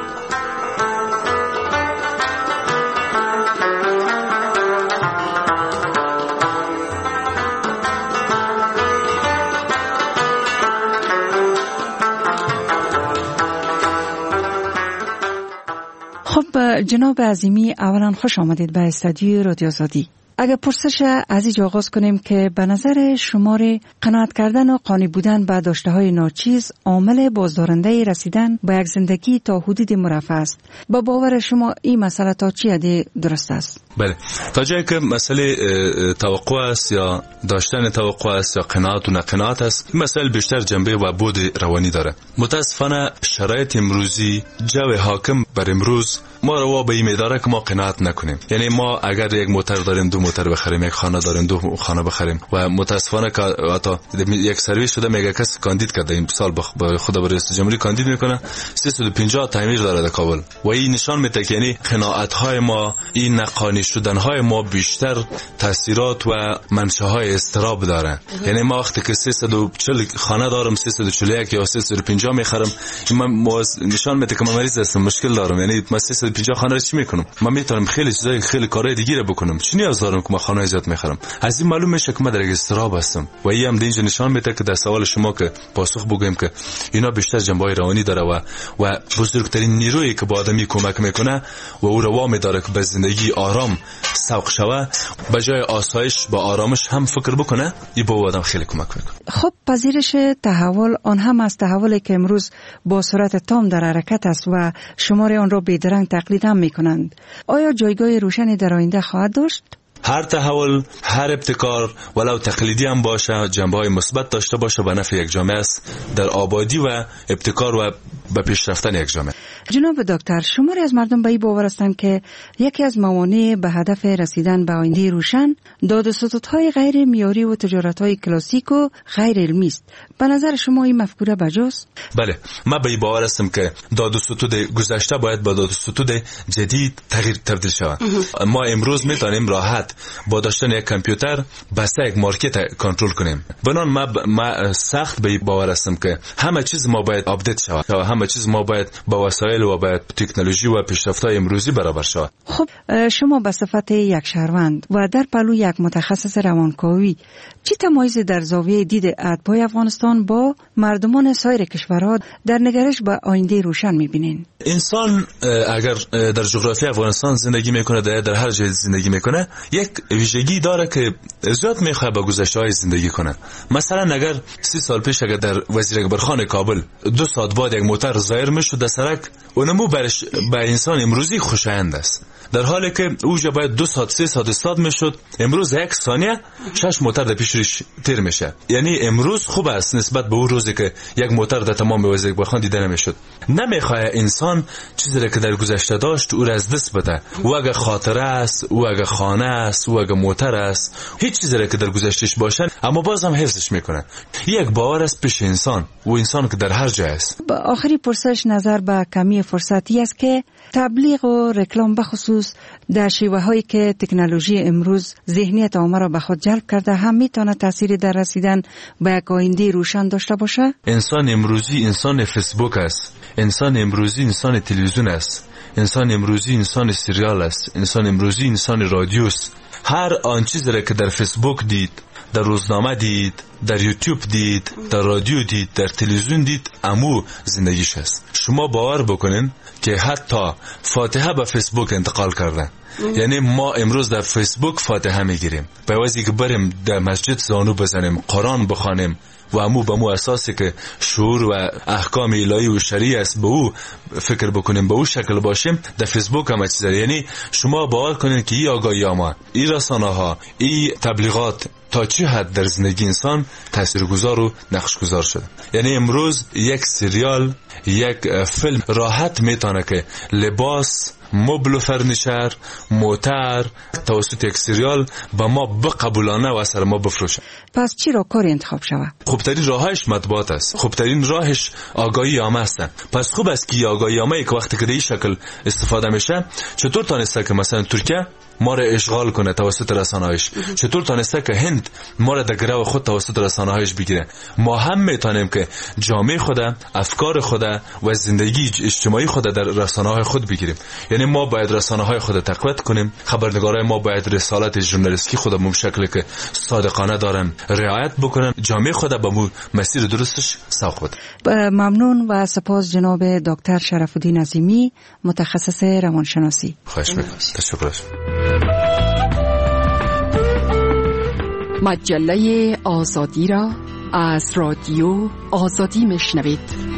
خب جناب عظیمی، اولا خوش آمدید به استودیوی رادیو آزادی. اگر پرسش از اینجا آغاز کنیم که به نظر شمار قناعت کردن و قانع بودن به داشته های ناچیز عامل بازدارنده رسیدن به یک زندگی تا حدود مرفه است. با باور شما این مسئله تا چی حد درست است؟ بله، تا جایی که مسئله توقع است یا داشتن توقع است یا قناعت و نقناعت است، این مسئله بیشتر جنبه و بود روانی داره. متاسفانه شرایط امروزی، جو حاکم بر امروز ما رو به این میداره که ما قناعت نکنیم. یعنی ما اگر یک موتر داریم دو موتر بخریم، یک خانه داریم دو خانه بخریم و متاسفانه که حتی یک سرویس شده میگه کسی کاندید کرده این سال به خدا برای رئیس جمهوری کاندید میکنه سیصد و پنجاه تعمیر داره در کابل و این نشان میده که یعنی قناعت های ما، این نقانی شدن های ما بیشتر تاثیرات و منشأهای اضطراب داره. یعنی ما وقتی که سیصد و چهل خانه دارم سیصد و چهل و یک یا سیصد و پنجاه میخرم، من نشان میده که من مریض هستم، مشکل دارم. یعنی من سیصد و پنجاه خانه رو چی میکنم؟ من میتونم خیلی چیزای خیلی کارهای دیگه رو بکنم. چی نیاز دارم که من خانه زیاد میخرم؟ از این معلوم میشه که من در اضطراب هستم و این هم اینجا نشان میده که در سوال شما که پاسخ بگویم که اینا بیشتر جنبه‌های روانی داره و و بزرگترین نیرویی که به آدمی کمک میکنه و او رو وامی داره که به زندگی آرام سوق شوه، به جای آسایش با آرامش هم فکر بکنه، این به آدم خیلی کمک میکنه. خب پذیرش تحول آن هم از تحولی که امروز با سرعت تام در حرکت است و شمار آن را بی‌درنگ تقلید هم میکنند. آیا جایگاه روشنی در آینده خواهد داشت؟ هر تحول، هر ابتکار ولو تقلیدی هم باشه، جنبه‌های مثبت داشته باشه، به نفع یک جامعه است در آبادی و ابتکار و به پیشرفتن یک جامعه. جناب دکتر، شماری از مردم به این باور هستند که یکی از موانع به هدف رسیدن به آینده روشن داد و ستدهای غیر معیاری و تجارت‌های کلاسیک و غیر علمی است. به نظر شما این مفکوره بجاست؟ بله، من به این باور هستم که داد و ستد گذشته باید با داد و ستد جدید تغییر تبدیل شود. ما امروز میتونیم راحت با داشتن یک کامپیوتر بس یک مارکت کنترل کنیم. بنان ما, ب... ما سخت به این باور هستم که همه چیز ما باید آپدیت شود و همه چیز ما باید با وسایل و با تکنولوژی و پیشرفت‌های امروزی برابر شود. خب شما به صفت یک شهروند و در پلو یک متخصص روانکاوی چی تمایزی در زاویه دید اتباع افغانستان با مردمان سایر کشورها در نگرش به آینده روشن می‌بینین؟ انسان اگر در جغرافی افغانستان زندگی میکنه، در, در هر جای زندگی میکنه، یک ویژگی داره که زیاد میخواد با گذشته‌های زندگی کنه. مثلا اگر سی سال پیش اگر در وزیر اکبرخان کابل دو ساعت بعد یک موتر ظاهر میشد در سرک، اونمو برش به انسان امروزی خوشایند است، در حالی که اوجا باید دو ساعت سه ساعت استاد میشد، امروز یک ثانیه شش موتر در پیشش تیر میشه. یعنی امروز خوب است نسبت به اون روزی که یک موتر در تمام وزیر اکبرخان دیده نمیشد. نمیخواد انسان چیزی که در گذشته داشت او را از دست بده. او اگه خاطره است، او اگه خانه است، او اگه موتر است، هیچ چیزی که در گذشتهش باشن اما بازم حفظش میکنه. یک باور است پیش انسان و انسان که در هر جای است. با آخری پرسش نظر به کمی فرصتی است که تبلیغ و رکلام به خصوص در شیوه هایی که تکنولوژی امروز ذهنیت عامه را به خود جلب کرده هم میتونه تأثیری در رسیدن به یک آینده روشن داشته باشه؟ انسان امروزی انسان فیسبوک است، انسان امروزی انسان تلویزیون است، انسان امروزی انسان سریال است، انسان امروزی انسان رادیو است. هر آن چیزی را که در فیسبوک دید، در روزنامه دید، در یوتیوب دید، در رادیو دید، در تلویزیون دید، امو زندگیش است. شما باور بکنین که حتی فاتحه به فیسبوک انتقال کرده. یعنی ما امروز در فیسبوک فاتحه میگیریم، به واسه که بریم در مسجد زانو بزنیم، قرآن بخوانیم و امو به مو اساسی که شعور و احکام الهی و شریعه است به او فکر بکنیم، به او شکل باشیم، در فیسبوک هم چیزا. یعنی شما باور کنین که این آگاهی ها، این رسانه ها، این تبلیغات تا چه حد در زندگی انسان تاثیرگذار و نقشگذار شده. یعنی امروز یک سریال، یک فیلم راحت میتونه که لباس، مبل و فرنیچر، موتر توسط یک سریال با ما بقبولانه و اثر ما بفروشه. پس چی را کار انتخاب شود؟ خوبترین راهش مطبوعات است، خوبترین راهش آگاهی عامه است. پس خوب است که آگاهی عامه که وقتی که این شکل استفاده میشه، چطور تانسته که مثلا ترکیه ما را اشغال کنه توسط رسانه‌هاش، چطور تانسته که هند ما را در گرو خود توسط رسانه‌هاش بگیره. ما هم میتونیم که جامعه خود، افکار خود و زندگی اجتماعی خود در رسانه‌های خود بگیریم. یعنی ما باید رسانه‌های خود تقویت کنیم، خبرنگارای ما باید رسالت ژورنالیستی خود به شکلی که صادقانه دارن رعایت بکنن، جامعه خود به مسیر درستش سوق بده. ممنون و سپاس جناب دکتر شرف‌الدین عظیمی، متخصص روانشناسی. خواهش می‌کنم. تشکر. مجله آزادی را از رادیو آزادی میشنوید.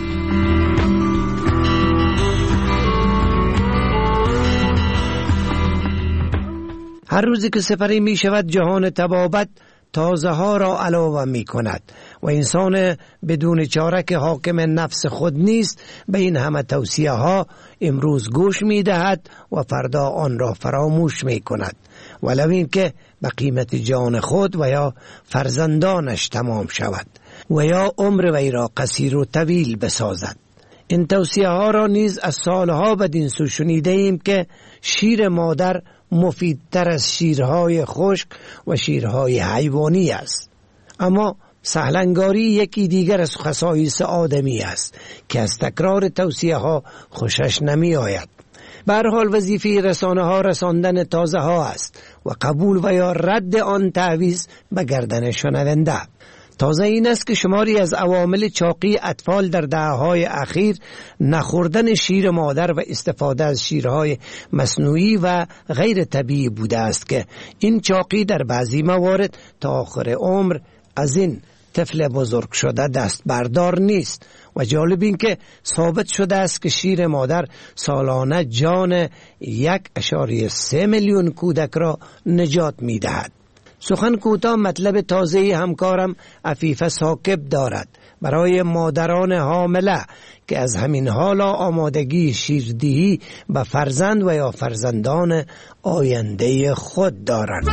هر روزی که سپری می شود جهان تبابت تازه ها را علاوه می کند و انسان بدون چاره که حاکم نفس خود نیست به این همه توصیه ها امروز گوش می دهد و فردا آن را فراموش می کند، ولو این که به قیمت جان خود و یا فرزندانش تمام شود و یا عمر وی را قصیر و طویل بسازد. این توصیه ها را نیز از سالها بدین سو شنیده ایم که شیر مادر مفیدتر از شیرهای خشک و شیرهای حیوانی است. اما سهلنگاری یکی دیگر از خصایص آدمی است که از تکرار توصیه ها خوشش نمی آید. به هر حال وظیفه رسانه ها رساندن تازه ها است و قبول و یا رد آن تعویض به گردن شنونده. تازه این است که شماری از عوامل چاقی اطفال در دهه‌های اخیر نخوردن شیر مادر و استفاده از شیرهای مصنوعی و غیر طبیعی بوده است که این چاقی در بعضی موارد تا آخر عمر از این طفل بزرگ شده دست بردار نیست. و جالب این که ثابت شده است که شیر مادر سالانه جان یک اشاریه سه میلیون کودک را نجات می دهد. سخن کوتاه مطلب تازه همکارم عفیفه ثاقب دارد برای مادران حامله که از همین حالا آمادگی شیردهی به فرزند و یا فرزندان آینده خود دارند.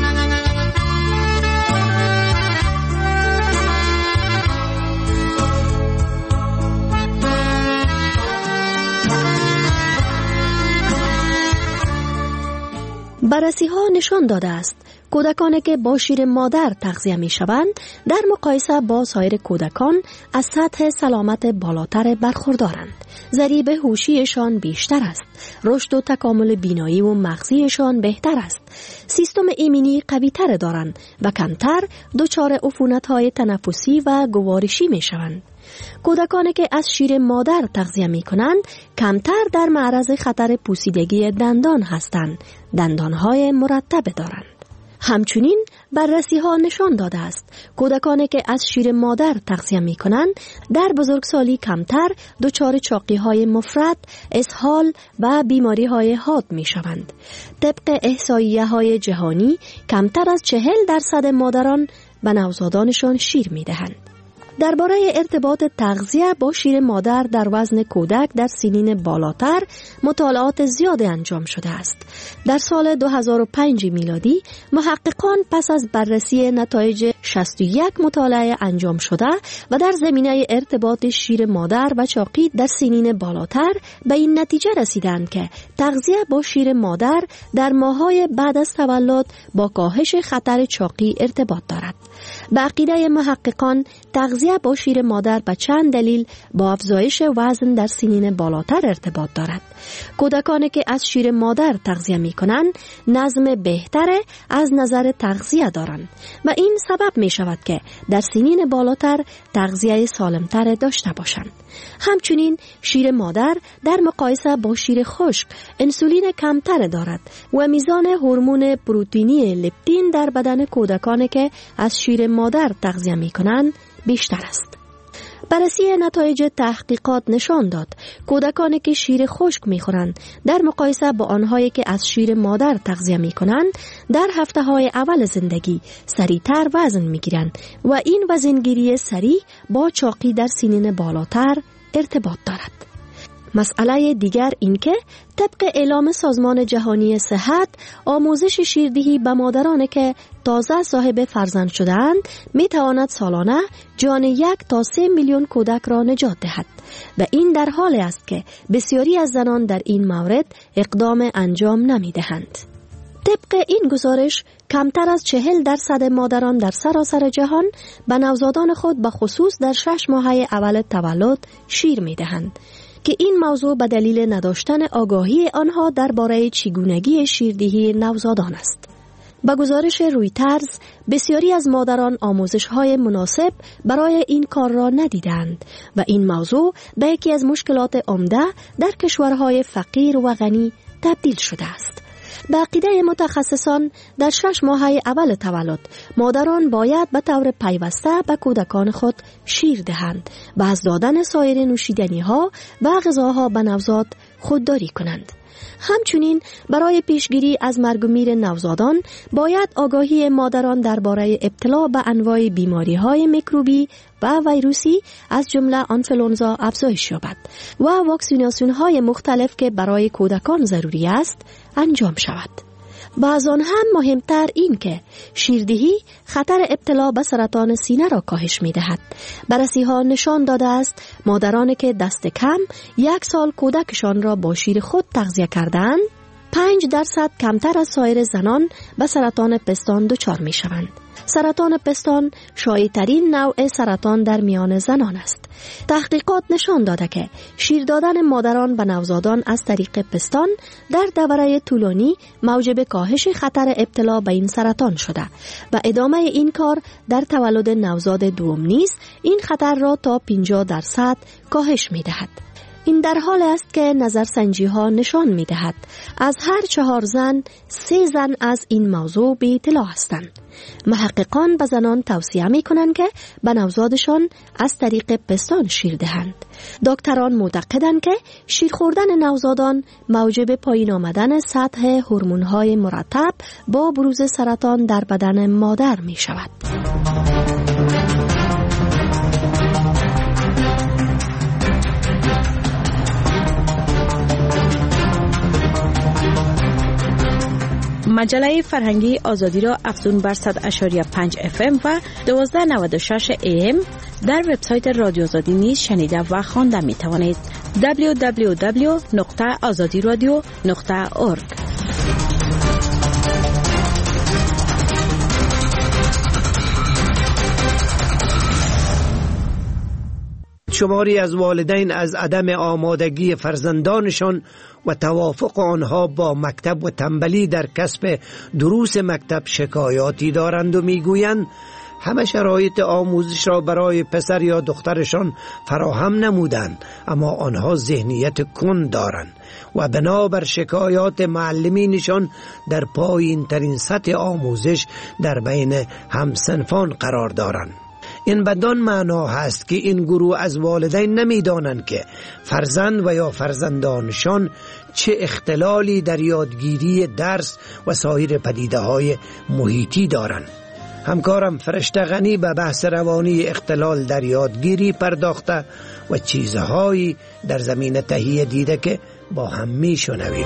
بررسی ها نشان داده است کودکانی که با شیر مادر تغذیه می شوند در مقایسه با سایر کودکان از سطح سلامت بالاتر برخوردارند. ضریب هوشیشان بیشتر است. رشد و تکامل بینایی و مغزیشان بهتر است. سیستم ایمنی قوی تر دارند و کمتر دچار عفونت های تنفسی و گوارشی می شوند. کودکانی که از شیر مادر تغذیه می کنند کمتر در معرض خطر پوسیدگی دندان هستند. دندانهای مرتب دارند. همچنین بررسی ها نشان داده است کودکانی که از شیر مادر تغذیه می کنند در بزرگسالی کمتر دچار چاقی های مفرط، اسهال و بیماری های حاد می شوند. طبق احصاییه های جهانی کمتر از چهل درصد مادران به نوزادانشان شیر می دهند. درباره ارتباط تغذیه با شیر مادر در وزن کودک در سنین بالاتر مطالعات زیاد انجام شده است. در سال دو هزار و پنج میلادی محققان پس از بررسی نتایج شصت و یک مطالعه انجام شده و در زمینه ارتباط شیر مادر و چاقی در سنین بالاتر به این نتیجه رسیدند که تغذیه با شیر مادر در ماه‌های بعد از تولد با کاهش خطر چاقی ارتباط دارد. به عقیده محققان تغذیه با شیر مادر به چند دلیل با افزایش وزن در سنین بالاتر ارتباط دارد. کودکانی که از شیر مادر تغذیه می کنند نظم بهتر از نظر تغذیه دارند و این سبب می شود که در سنین بالاتر تغذیه سالمتر داشته باشند. همچنین شیر مادر در مقایسه با شیر خشک انسولین کمتر دارد و میزان هورمون پروتئینی لپتین در بدن کودکانی که از شیر مادر تغذیه می کنند بیشتر است. بررسی نتایج تحقیقات نشان داد کودکانی که شیر خشک می‌خورند در مقایسه با آنهایی که از شیر مادر تغذیه می‌کنند در هفته‌های اول زندگی سریعتر وزن می‌گیرند و این وزنگیری سریع با چاقی در سنین بالاتر ارتباط دارد. مسئله دیگر این که طبق اعلام سازمان جهانی صحت آموزش شیردهی به مادرانی که تازه صاحب فرزند شده‌اند می تواند سالانه جان یک تا سه میلیون کودک را نجات دهد و این در حالی است که بسیاری از زنان در این مورد اقدام انجام نمی دهند. طبق این گزارش کمتر از چهل درصد مادران در سراسر جهان به نوزادان خود به خصوص در شش ماهه اول تولد شیر می دهند که این موضوع به دلیل نداشتن آگاهی آنها درباره چگونگی شیردهی نوزادان است. با گزارش رویترز بسیاری از مادران آموزش‌های مناسب برای این کار را ندیدند و این موضوع به یکی از مشکلات عمده در کشورهای فقیر و غنی تبدیل شده است. به عقیده متخصصان در شش ماه اول تولد مادران باید به طور پیوسته به کودکان خود شیر دهند و از دادن سایر نوشیدنی ها و غذاها به نوزاد خودداری کنند. همچنین برای پیشگیری از مرگ و میر نوزادان باید آگاهی مادران درباره ابتلا به انواع بیماری‌های میکروبی و ویروسی از جمله آنفلونزا افزایش یابد و واکسیناسیون‌های مختلف که برای کودکان ضروری است انجام شود. و از آن هم مهمتر این که شیردهی خطر ابتلا به سرطان سینه را کاهش می دهد. بررسی ها نشان داده است مادرانی که دست کم یک سال کودکشان را با شیر خود تغذیه کردند پنج درصد کمتر از سایر زنان به سرطان پستان دچار می شوند. سرطان پستان شایع‌ترین نوع سرطان در میان زنان است. تحقیقات نشان داده که شیر دادن مادران به نوزادان از طریق پستان در دوره طولانی موجب کاهش خطر ابتلا به این سرطان شده و ادامه این کار در تولد نوزاد دوم نیز این خطر را تا پنجاه درصد کاهش می دهد. این در حال است که نظرسنجی ها نشان می دهد از هر چهار زن سه زن از این موضوع به اطلاع هستند. محققان به زنان توصیه می کنند که به نوزادشان از طریق پستان شیر دهند. دکتران معتقدند که شیر خوردن نوزادان موجب پایین آمدن سطح هورمون های مرتب با بروز سرطان در بدن مادر می شود. مجله فرهنگی آزادی را افزون بر صد اشاری پنج اف ام و دوازده نود و شش ای ام در وبسایت رادیو آزادی نیز شنیده و خوانده می توانید. دبلیو دبلیو دبلیو نقطه آزادی رادیو نقطه اورگ. شماری از والدین از عدم آمادگی فرزندانشان و توافق آنها با مکتب و تنبلی در کسب دروس مکتب شکایاتی دارند و میگویند همه شرایط آموزش را برای پسر یا دخترشان فراهم نمودند، اما آنها ذهنیت کند دارند و بنابر شکایات معلمینشان در پایین ترین سطح آموزش در بین همسنفان قرار دارند. این بدان معنا هست که این گروه از والدین نمیدانند که فرزند و یا فرزندانشان چه اختلالی در یادگیری درس و سایر پدیده های محیطی دارند. همکارم فرشته غنی به بحث روانی اختلال در یادگیری پرداخته و چیزهایی در زمینه تهیه دیده که با هم می شنویم.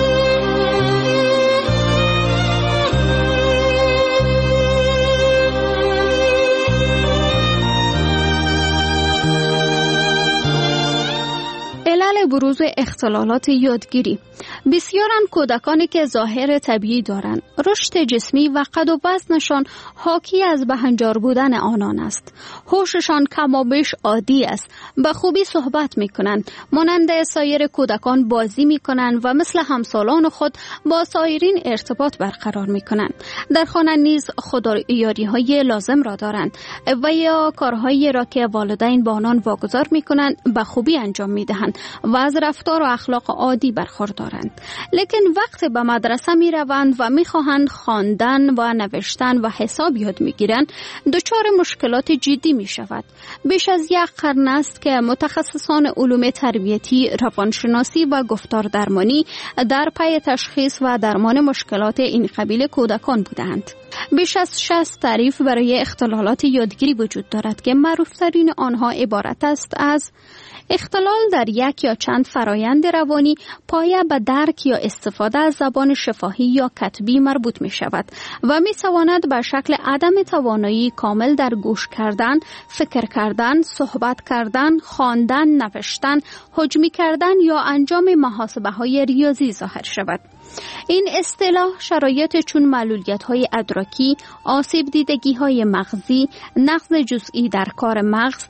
بروز اختلالات یادگیری. بسیارن کودکانی که ظاهر طبیعی دارند، رشد جسمی و قد و وزنشان حاکی از بهنجار بودن آنان است. هوششان کمابیش عادی است، به خوبی صحبت میکنند، مانند سایر کودکان بازی میکنند و مثل همسالان خود با سایرین ارتباط برقرار میکنند. در خانه نیز خودآرایی های لازم را دارند و یا کارهایی را که والدین با آنان واگذار میکنند به خوبی انجام میدهند و از رفتار و اخلاق عادی برخوردارند. لیکن وقت به مدرسه می روند و می خواهند خواندن و نوشتن و حساب یاد می گیرند، دچار مشکلات جدی می شود. بیش از یک قرن است که متخصصان علوم تربیتی، روانشناسی و گفتار درمانی در پی تشخیص و درمان مشکلات این قبیل کودکان بودند. بیش از شصت تعریف برای اختلالات یادگیری وجود دارد که معروفترین آنها عبارت است از اختلال در یک یا چند فرایند روانی پایه به درک یا استفاده از زبان شفاهی یا کتبی مربوط می شود و می تواند به شکل عدم توانایی کامل در گوش کردن، فکر کردن، صحبت کردن، خواندن، نوشتن، حجمی کردن یا انجام محاسبه های ریاضی ظاهر شود. این اصطلاح شرایط چون معلولیت های ادراکی، آسیب دیدگی های مغزی، نقص جزئی در کار مغز،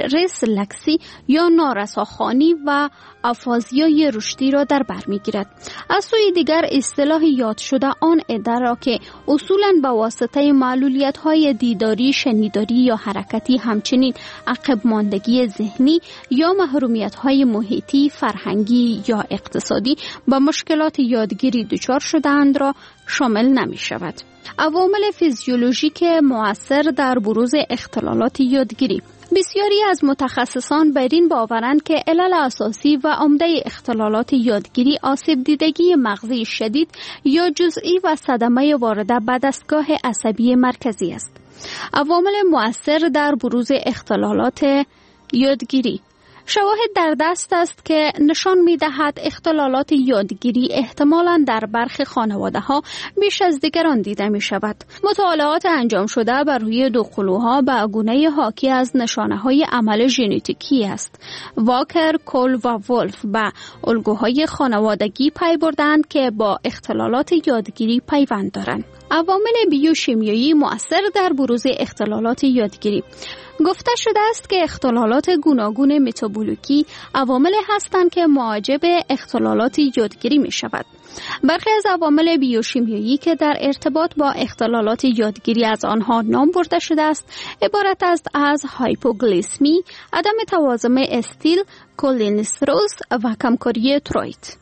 ریسلکسی یا نارساخوانی و آفازیای رشدی را در بر می‌گیرد. از سوی دیگر اصطلاح یاد شده آن عده را که اصولاً به واسطه معلولیت های دیداری، شنیداری یا حرکتی، همچنین عقب ماندگی ذهنی یا محرومیت های محیطی، فرهنگی یا اقتصادی با مشکلات یادگیری یادگیری دچار شده‌اند را شامل نمی شود. عوامل فیزیولوژیک مؤثر در بروز اختلالات یادگیری. بسیاری از متخصصان بر این باورند که علل اساسی و عمده اختلالات یادگیری آسیب دیدگی مغزی شدید یا جزئی و صدمه وارده به دستگاه عصبی مرکزی است. عوامل مؤثر در بروز اختلالات یادگیری. شواهد در دست است که نشان می دهد اختلالات یادگیری احتمالاً در برخی خانواده ها بیش از دیگران دیده می شود. مطالعات انجام شده بر روی دوقلوها به گونه حاکی از نشانه های عمل ژنتیکی است. واکر، کول و ولف به الگوهای خانوادگی پی بردند که با اختلالات یادگیری پیوند دارند. عوامل بیوشیمیایی مؤثر در بروز اختلالات یادگیری. گفته شده است که اختلالات گوناگون متابولیکی عوامل هستند که موجب اختلالات یادگیری می شود. برخی از عوامل بیوشیمیایی که در ارتباط با اختلالات یادگیری از آنها نام برده شده است عبارت است از هایپوگلیسمی، عدم توازن استیل، کولینسترول و کمکاری تروید.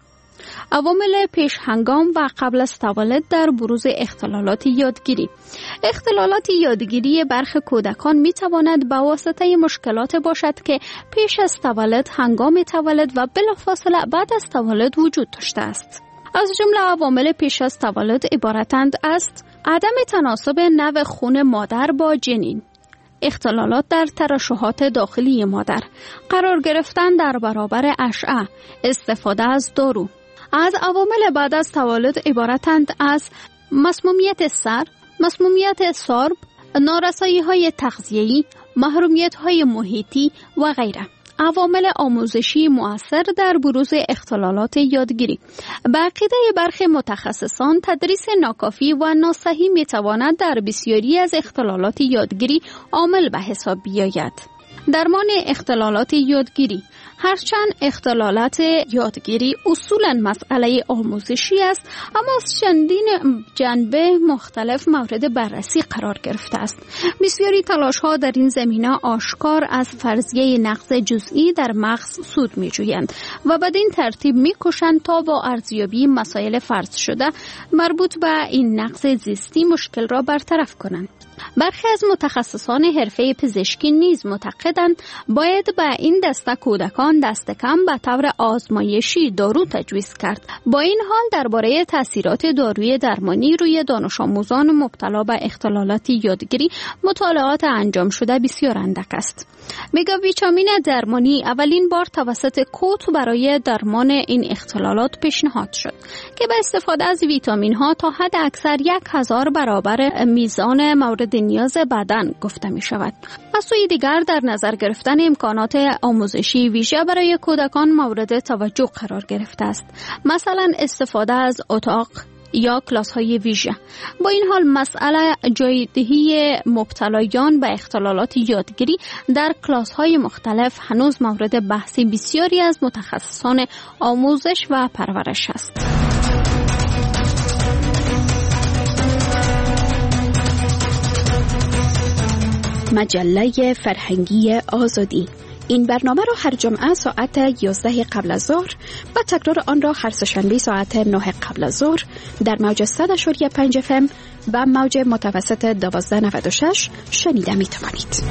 عوامل پیش هنگام و قبل از تولد در بروز اختلالات یادگیری. اختلالات یادگیری برخی کودکان می تواند به واسطه مشکلات باشد که پیش از تولد، هنگام تولد و بلافاصله بعد از تولد وجود داشته است. از جمله عوامل پیش از تولد عبارتند است: عدم تناسب نوع خون مادر با جنین، اختلالات در ترشحات داخلی مادر، قرار گرفتن در برابر اشعه، استفاده از دارو. از عوامل بعد از تولد عبارتند از مسمومیت سر، مسمومیت سارب، نارسایی های تغذیه‌ای، محرومیت های محیطی و غیره. عوامل آموزشی مؤثر در بروز اختلالات یادگیری. به عقیده برخی متخصصان تدریس ناکافی و ناصحیح میتواند در بسیاری از اختلالات یادگیری عامل به حساب بیاید. درمان اختلالات یادگیری. هرچند اختلالات یادگیری اصولاً مسئله آموزشی است، اما از چندین جنبه مختلف مورد بررسی قرار گرفته است. بسیاری تلاش‌ها در این زمینه آشکار از فرضیه نقص جزئی در مغز سود می‌جویند و بدین ترتیب می‌کوشند تا با ارزیابی مسائل فرض شده مربوط به این نقص زیستی مشکل را برطرف کنند. برخی از متخصصان حرفه پزشکی نیز معتقدند باید به این دسته کودکان دست کم به طور آزمایشی دارو تجویز کرد. با این حال درباره تاثیرات داروی درمانی روی دانش آموزان مبتلا به اختلالات یادگیری مطالعات انجام شده بسیار اندک است. مگا ویتامین درمانی اولین بار توسط کوت برای درمان این اختلالات پیشنهاد شد که به استفاده از ویتامین ها تا حد اکثر یک هزار برابر میزان مورد نیاز بدن گفته می شود. از سوی دیگر در نظر گرفتن امکانات آموزشی ویژه برای کودکان مورد توجه قرار گرفته است. مثلا استفاده از اتاق یا کلاس های ویژه. با این حال مسئله جایدهی مبتلایان به اختلالات یادگیری در کلاس های مختلف هنوز مورد بحث بسیاری از متخصصان آموزش و پرورش است. مجله فرهنگی آزادی. این برنامه را هر جمعه ساعت یازده قبل از ظهر و تکرار آن را هر سه‌شنبه ساعت نه قبل از ظهر در موج صد و پنج اف ام و موج متوسط دوازده نود و شش شنیده می توانید.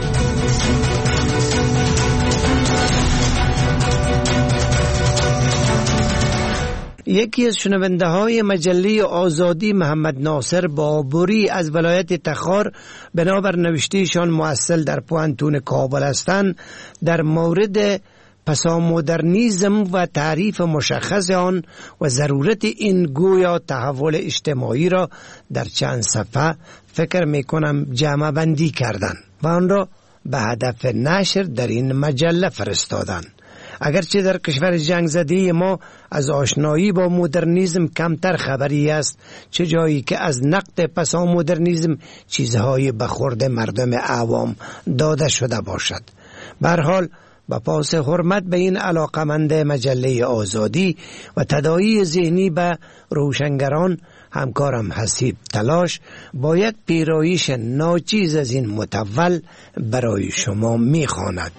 یکی از شنونده های مجله آزادی محمد ناصر بابوری از ولایت تخار بنابر نوشتهشان مؤثر در پوانتون کابل هستند در مورد پسامدرنیسم و تعریف مشخص آن و ضرورت این گویا تحول اجتماعی را در چند صفحه فکر می کنم جمع بندی کردند و آن را به هدف نشر در این مجله فرستادند. اگرچه در کشور جنگ زده ما از آشنایی با مدرنیسم کمتر خبری است، چه جایی که از نقد پسا مدرنیسم چیزهای به خورد مردم عوام داده شده باشد. به هر حال با پاس حرمت به این علاقمند مجله آزادی و تداعی ذهنی به روشنگران، همکارم حسیب تلاش با یک پیرایش ناچیز از این متول برای شما می‌خواند.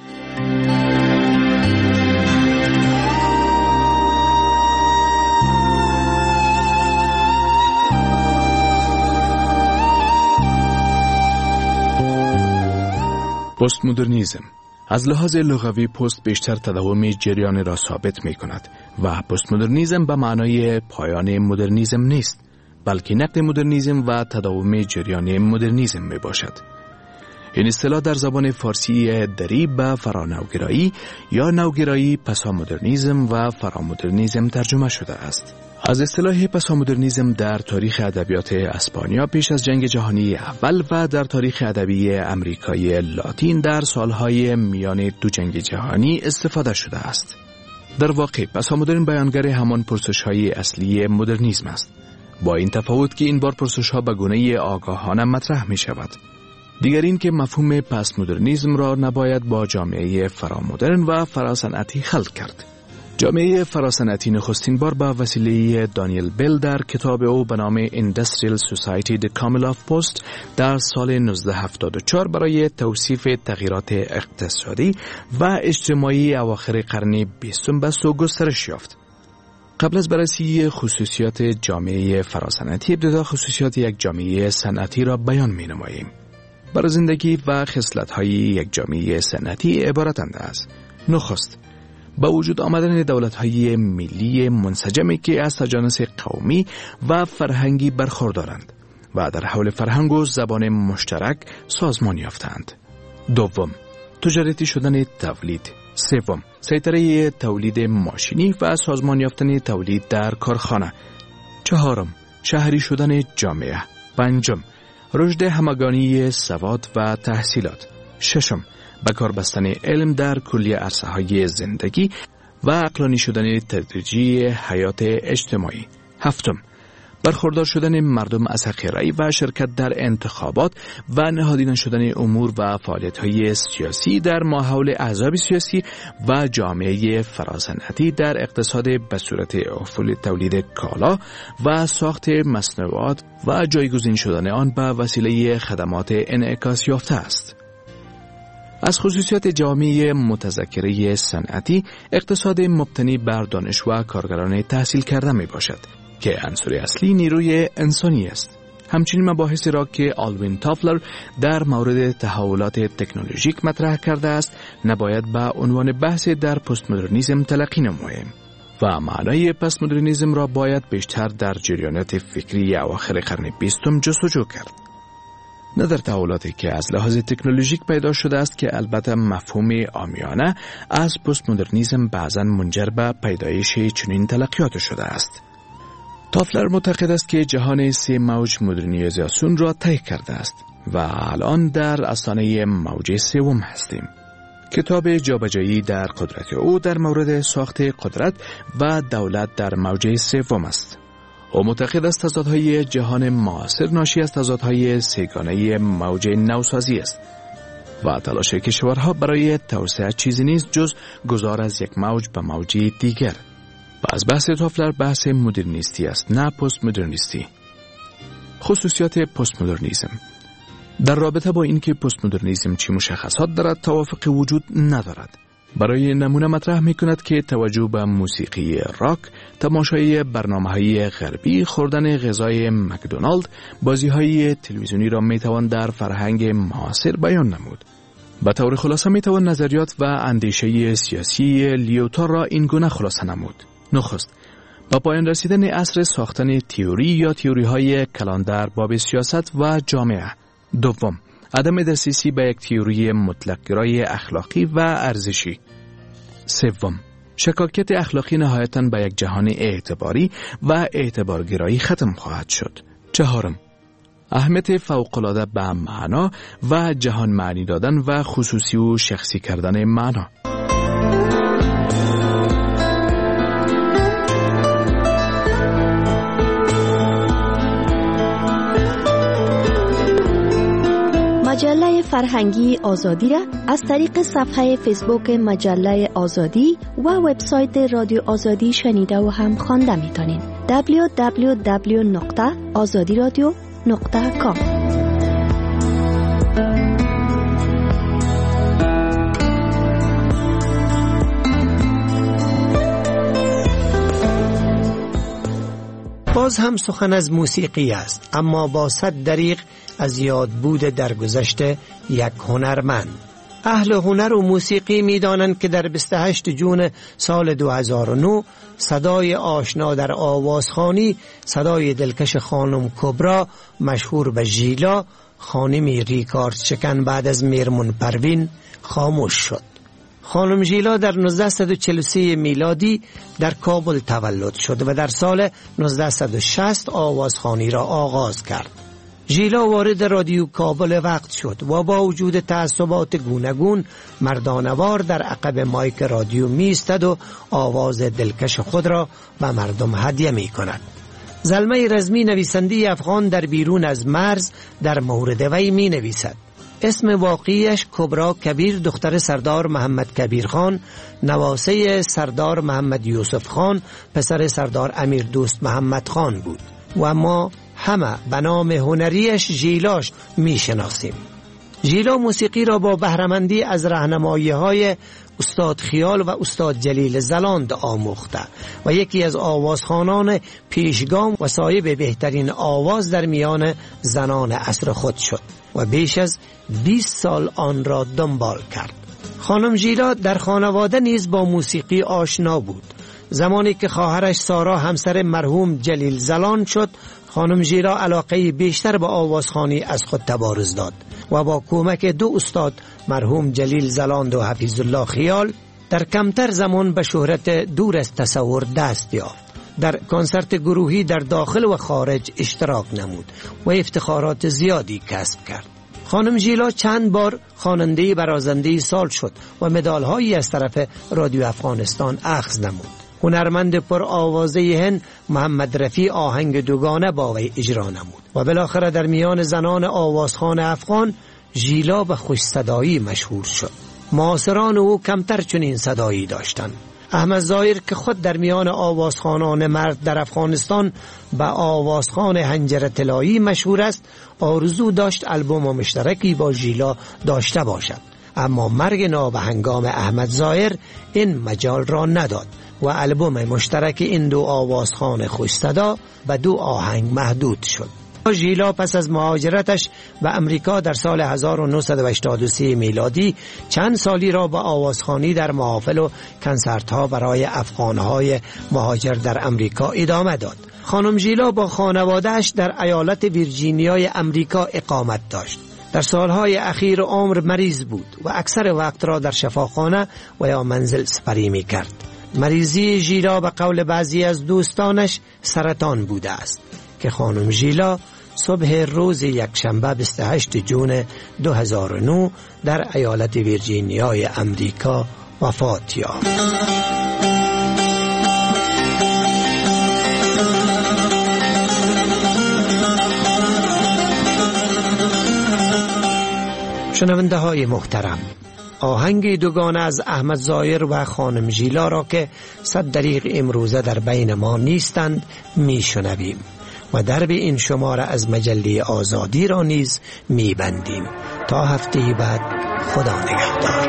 پست مدرنیزم از لحاظ لغوی پست بیشتر تداوم جریان را ثابت می کند و پست مدرنیزم به معنای پایان مدرنیزم نیست، بلکه نقد مدرنیزم و تداوم جریان مدرنیزم می باشد. این اصطلاح در زبان فارسی دری به فرانوگرایی یا نوگرایی پسامدرنیزم و فرامدرنیزم ترجمه شده است. از اصطلاح پسامدرنیزم در تاریخ ادبیات اسپانیا پیش از جنگ جهانی اول و در تاریخ ادبی امریکای لاتین در سالهای میان دو جنگ جهانی استفاده شده است. در واقع پسامدرن بیانگر همان پرسش‌های اصلی مدرنیزم است، با این تفاوت که این بار پرسش‌ها به گونه آگاهانه مطرح می شود. دیگر این که مفهوم پس مدرنیزم را نباید با جامعه فرامدرن و فراصنعتی خلط کرد. جامعه فراصنعتی نخستین بار با وسیله دانیل بیل در کتاب او به نام Industrial Society The Commonwealth Post در سال نوزده هفتاد و چهار برای توصیف تغییرات اقتصادی و اجتماعی اواخر قرن بیستم بست و گسترش یافت. قبل از بررسی خصوصیات جامعه فراصنعتی، ابتدا خصوصیات یک جامعه صنعتی را بیان می نماییم. برای زندگی و خصلت‌های یک جامعه صنعتی عبارتند از: نخست، با وجود آمدن دولت‌های ملی منسجمی که از تجانس قومی و فرهنگی برخوردارند و در حول فرهنگ و زبان مشترک سازمان یافتند. دوم، تجارتی شدن تولید. سوم، سیطره تولید ماشینی و سازمان یافتن تولید در کارخانه. چهارم، شهری شدن جامعه. پنجم، رشد همگانی سواد و تحصیلات. ششم، به کار بستن علم در کلیه عرصه‌های زندگی و عقلانی شدن تدریجی حیات اجتماعی. هفتم، برخوردار شدن مردم از حق رأی و شرکت در انتخابات و نهادینه شدن امور و فعالیت‌های سیاسی در ماحول احزاب سیاسی و جامعه فراصنعتی در اقتصاد به صورت افول تولید کالا و ساخت مصنوعات و جایگزین شدن آن به وسیله خدمات انعکاس یافته است. از خصوصیات جامعه متذکره صنعتی، اقتصاد مبتنی بر دانش و کارگران تحصیل کرده می باشد که عنصر اصلی نیروی انسانی است. همچنین مباحثی را که آلوین تافلر در مورد تحولات تکنولوژیک مطرح کرده است نباید به عنوان بحث در پست مدرنیزم تلقی نماییم و معنای پست مدرنیزم را باید بیشتر در جریانات فکری اواخر قرن بیستم جستجو کرد، نه در تحولاتی که از لحاظ تکنولوژیک پیدا شده است که البته مفهوم عامیانه از پست مدرنیزم بعضا منجر به پیدایش چنین تلقیات شده است. تافلر معتقد است که جهان سه موج مدرنیزاسیون را طی کرده است و الان در آستانه موج سوم هستیم. کتاب جابجایی در قدرت او در مورد ساخت قدرت و دولت در موج سوم است. او معتقد است تضادهای جهان معاصر ناشی از تضادهای سه‌گانه موج نوسازی است و تلاش کشورها برای توسعه چیزی نیست جز گذار از یک موج به موج دیگر. و از بحث تافلر بحث مدرنیستی است، نه پست مدرنیستی. خصوصیات پست مدرنیزم. در رابطه با اینکه پست مدرنیزم چی مشخصات دارد توافق وجود ندارد. برای نمونه مطرح می کند که توجه به موسیقی راک، تماشای برنامه‌های غربی، خوردن غذای مکدونالد، بازی‌های تلویزیونی را می توان در فرهنگ معاصر بیان نمود. به طور خلاصه می توان نظریات و اندیشه سیاسی لیوتار را این گونه خلاصه نمود. نخست، با پایان رسیدن عصر ساختن تئوری یا تئوری‌های کلان در باب سیاست و جامعه. دوم، عدم دسترسی به یک تئوری مطلق‌گرای اخلاقی و ارزشی. سوم، شکاکیت اخلاقی نهایتاً به یک جهان اعتباری و اعتبارگرایی ختم خواهد شد. چهارم، اهمیت فوق‌العاده به معنا و جهان معنی دادن و خصوصی و شخصی کردن معنا. مجله فرهنگی آزادی را از طریق صفحه فیسبوک مجله آزادی و وبسایت رادیو آزادی شنیده و هم خوانده میتونید. دبلیو دبلیو دبلیو نقطه آزادی رادیو نقطه کام. باز هم سخن از موسیقی است، اما با صد دریغ از یاد بود در گذشته یک هنرمند. اهل هنر و موسیقی می دانند که در بیست و هشتم جون سال دو هزار و نه صدای آشنا در آوازخوانی، صدای دلکش خانم کبرا مشهور به ژیلا، خانمی ریکارد شکن بعد از میرمون پروین، خاموش شد. خانم ژیلا در نوزده و چهل و سه میلادی در کابل تولد شد و در سال نوزده و شصت آوازخوانی را آغاز کرد. ژیلا وارد رادیو کابل وقت شد و با وجود تعصبات گوناگون مردانوار در عقب مایک رادیو می ایستد و آواز دلکش خود را به مردم هدیه می کند. زلمه رزمی نویسنده افغان در بیرون از مرز در مورد وی می نویسد. اسم واقعیش کبرا کبیر دختر سردار محمد کبیر خان، نواسه سردار محمد یوسف خان، پسر سردار امیر دوست محمد خان بود و ما همه به نام هنریش ژیلاش می شناسیم. ژیلا موسیقی را با بهره‌مندی از راهنمایی‌های استاد خیال و استاد جلیل زلاند آموخته و یکی از آوازخوانان پیشگام و صاحب بهترین آواز در میان زنان عصر خود شد و بیش از بیست سال آن را دنبال کرد. خانم ژیلا در خانواده نیز با موسیقی آشنا بود. زمانی که خواهرش سارا همسر مرحوم جلیل زلاند شد، خانم ژیلا علاقه بیشتر به آوازخوانی از خود تبارز داد و با کمک دو استاد مرحوم جلیل زلاند و حفیظ الله خیال در کمتر زمان به شهرت دور از تصور دست یافت. در کنسرت گروهی در داخل و خارج اشتراک نمود و افتخارات زیادی کسب کرد. خانم ژیلا چند بار خواننده برازنده سال شد و مدال‌هایی از طرف رادیو افغانستان اخذ نمود. هنرمند پر آوازه هند محمد رفیع آهنگ دوگانه با وی اجرا نمود و بالاخره در میان زنان آوازخوان افغان ژیلا به خوش صدایی مشهور شد. معاصران او کمتر چنین صدایی داشتند. احمد ظاهر که خود در میان آوازخوانان مرد در افغانستان به آوازخوان حنجره طلایی مشهور است، آرزو داشت البوم مشترکی با ژیلا داشته باشد، اما مرگ نابهنگام احمد ظاهر این مجال را نداد و البوم مشترک این دو آوازخوان خوش صدا به دو آهنگ محدود شد. ژیلا پس از مهاجرتش به امریکا در سال هزار و نهصد و هشتاد و سه میلادی چند سالی را به آوازخوانی در محافل و کنسرت‌ها برای افغان‌های مهاجر در امریکا ادامه داد. خانم ژیلا با خانواده‌اش در ایالت ویرجینیای امریکا اقامت داشت. در سالهای اخیر عمر مریض بود و اکثر وقت را در شفاخانه و یا منزل سپری می کرد. مریضی ژیلا به قول بعضی از دوستانش سرطان بوده است که خانم ژیلا صبح روز یکشنبه بیست و هشتم جون دو هزار و نه در ایالت ویرجینیای امریکا وفات یافت. شنونده های محترم، آهنگ دوگانه از احمد ظاهر و خانم ژیلا را که صد دریغ امروزه در بین ما نیستند می شنویم و درب این شماره از مجله آزادی را نیز می بندیم. تا هفته بعد، خدا نگهدار.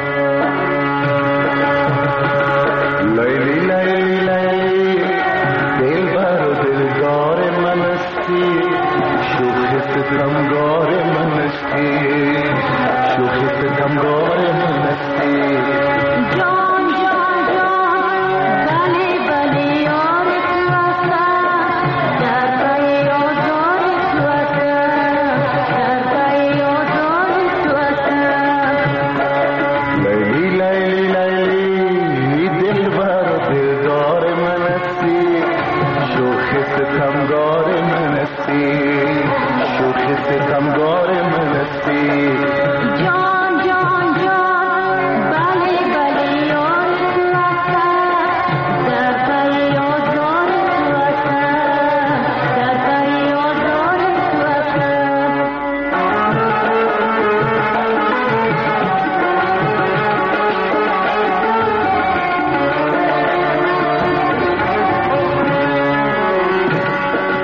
لیلی لیلی لیلی دلبر و دلدار منستی، شوخ ستمگار منستی، شوخ ستمگار منستی. جان جان جان بلی بلی یار توستا، در پای آزار توستا، در پای آزار توستا. لیلی لیلی لیلی دلبر و دلدار منستی، شوخ ستمگار منستی، شوخ ستمگار منستی. جان جان جان بلی بلی یار توستا، در پای آزار توستا، در پای آزار توستا.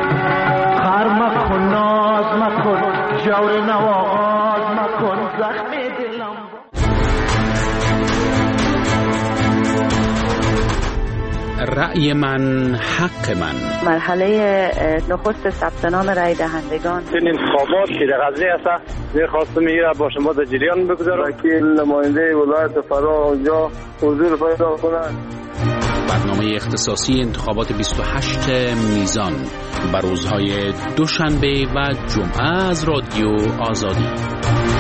خر مکن ناز مکن جور نواز مکن زخمی رأی من حق من. مرحله نخست ثبت نام رای دهندگان. این انتخابات که در غزنی است، می‌خواستم میره با شما در جریان بگذارم که نماینده ولایت فرا اونجا حضور پیدا کنند. برنامه اختصاصی انتخابات بیست و هشت میزان بر روزهای دوشنبه و جمعه از رادیو آزادی.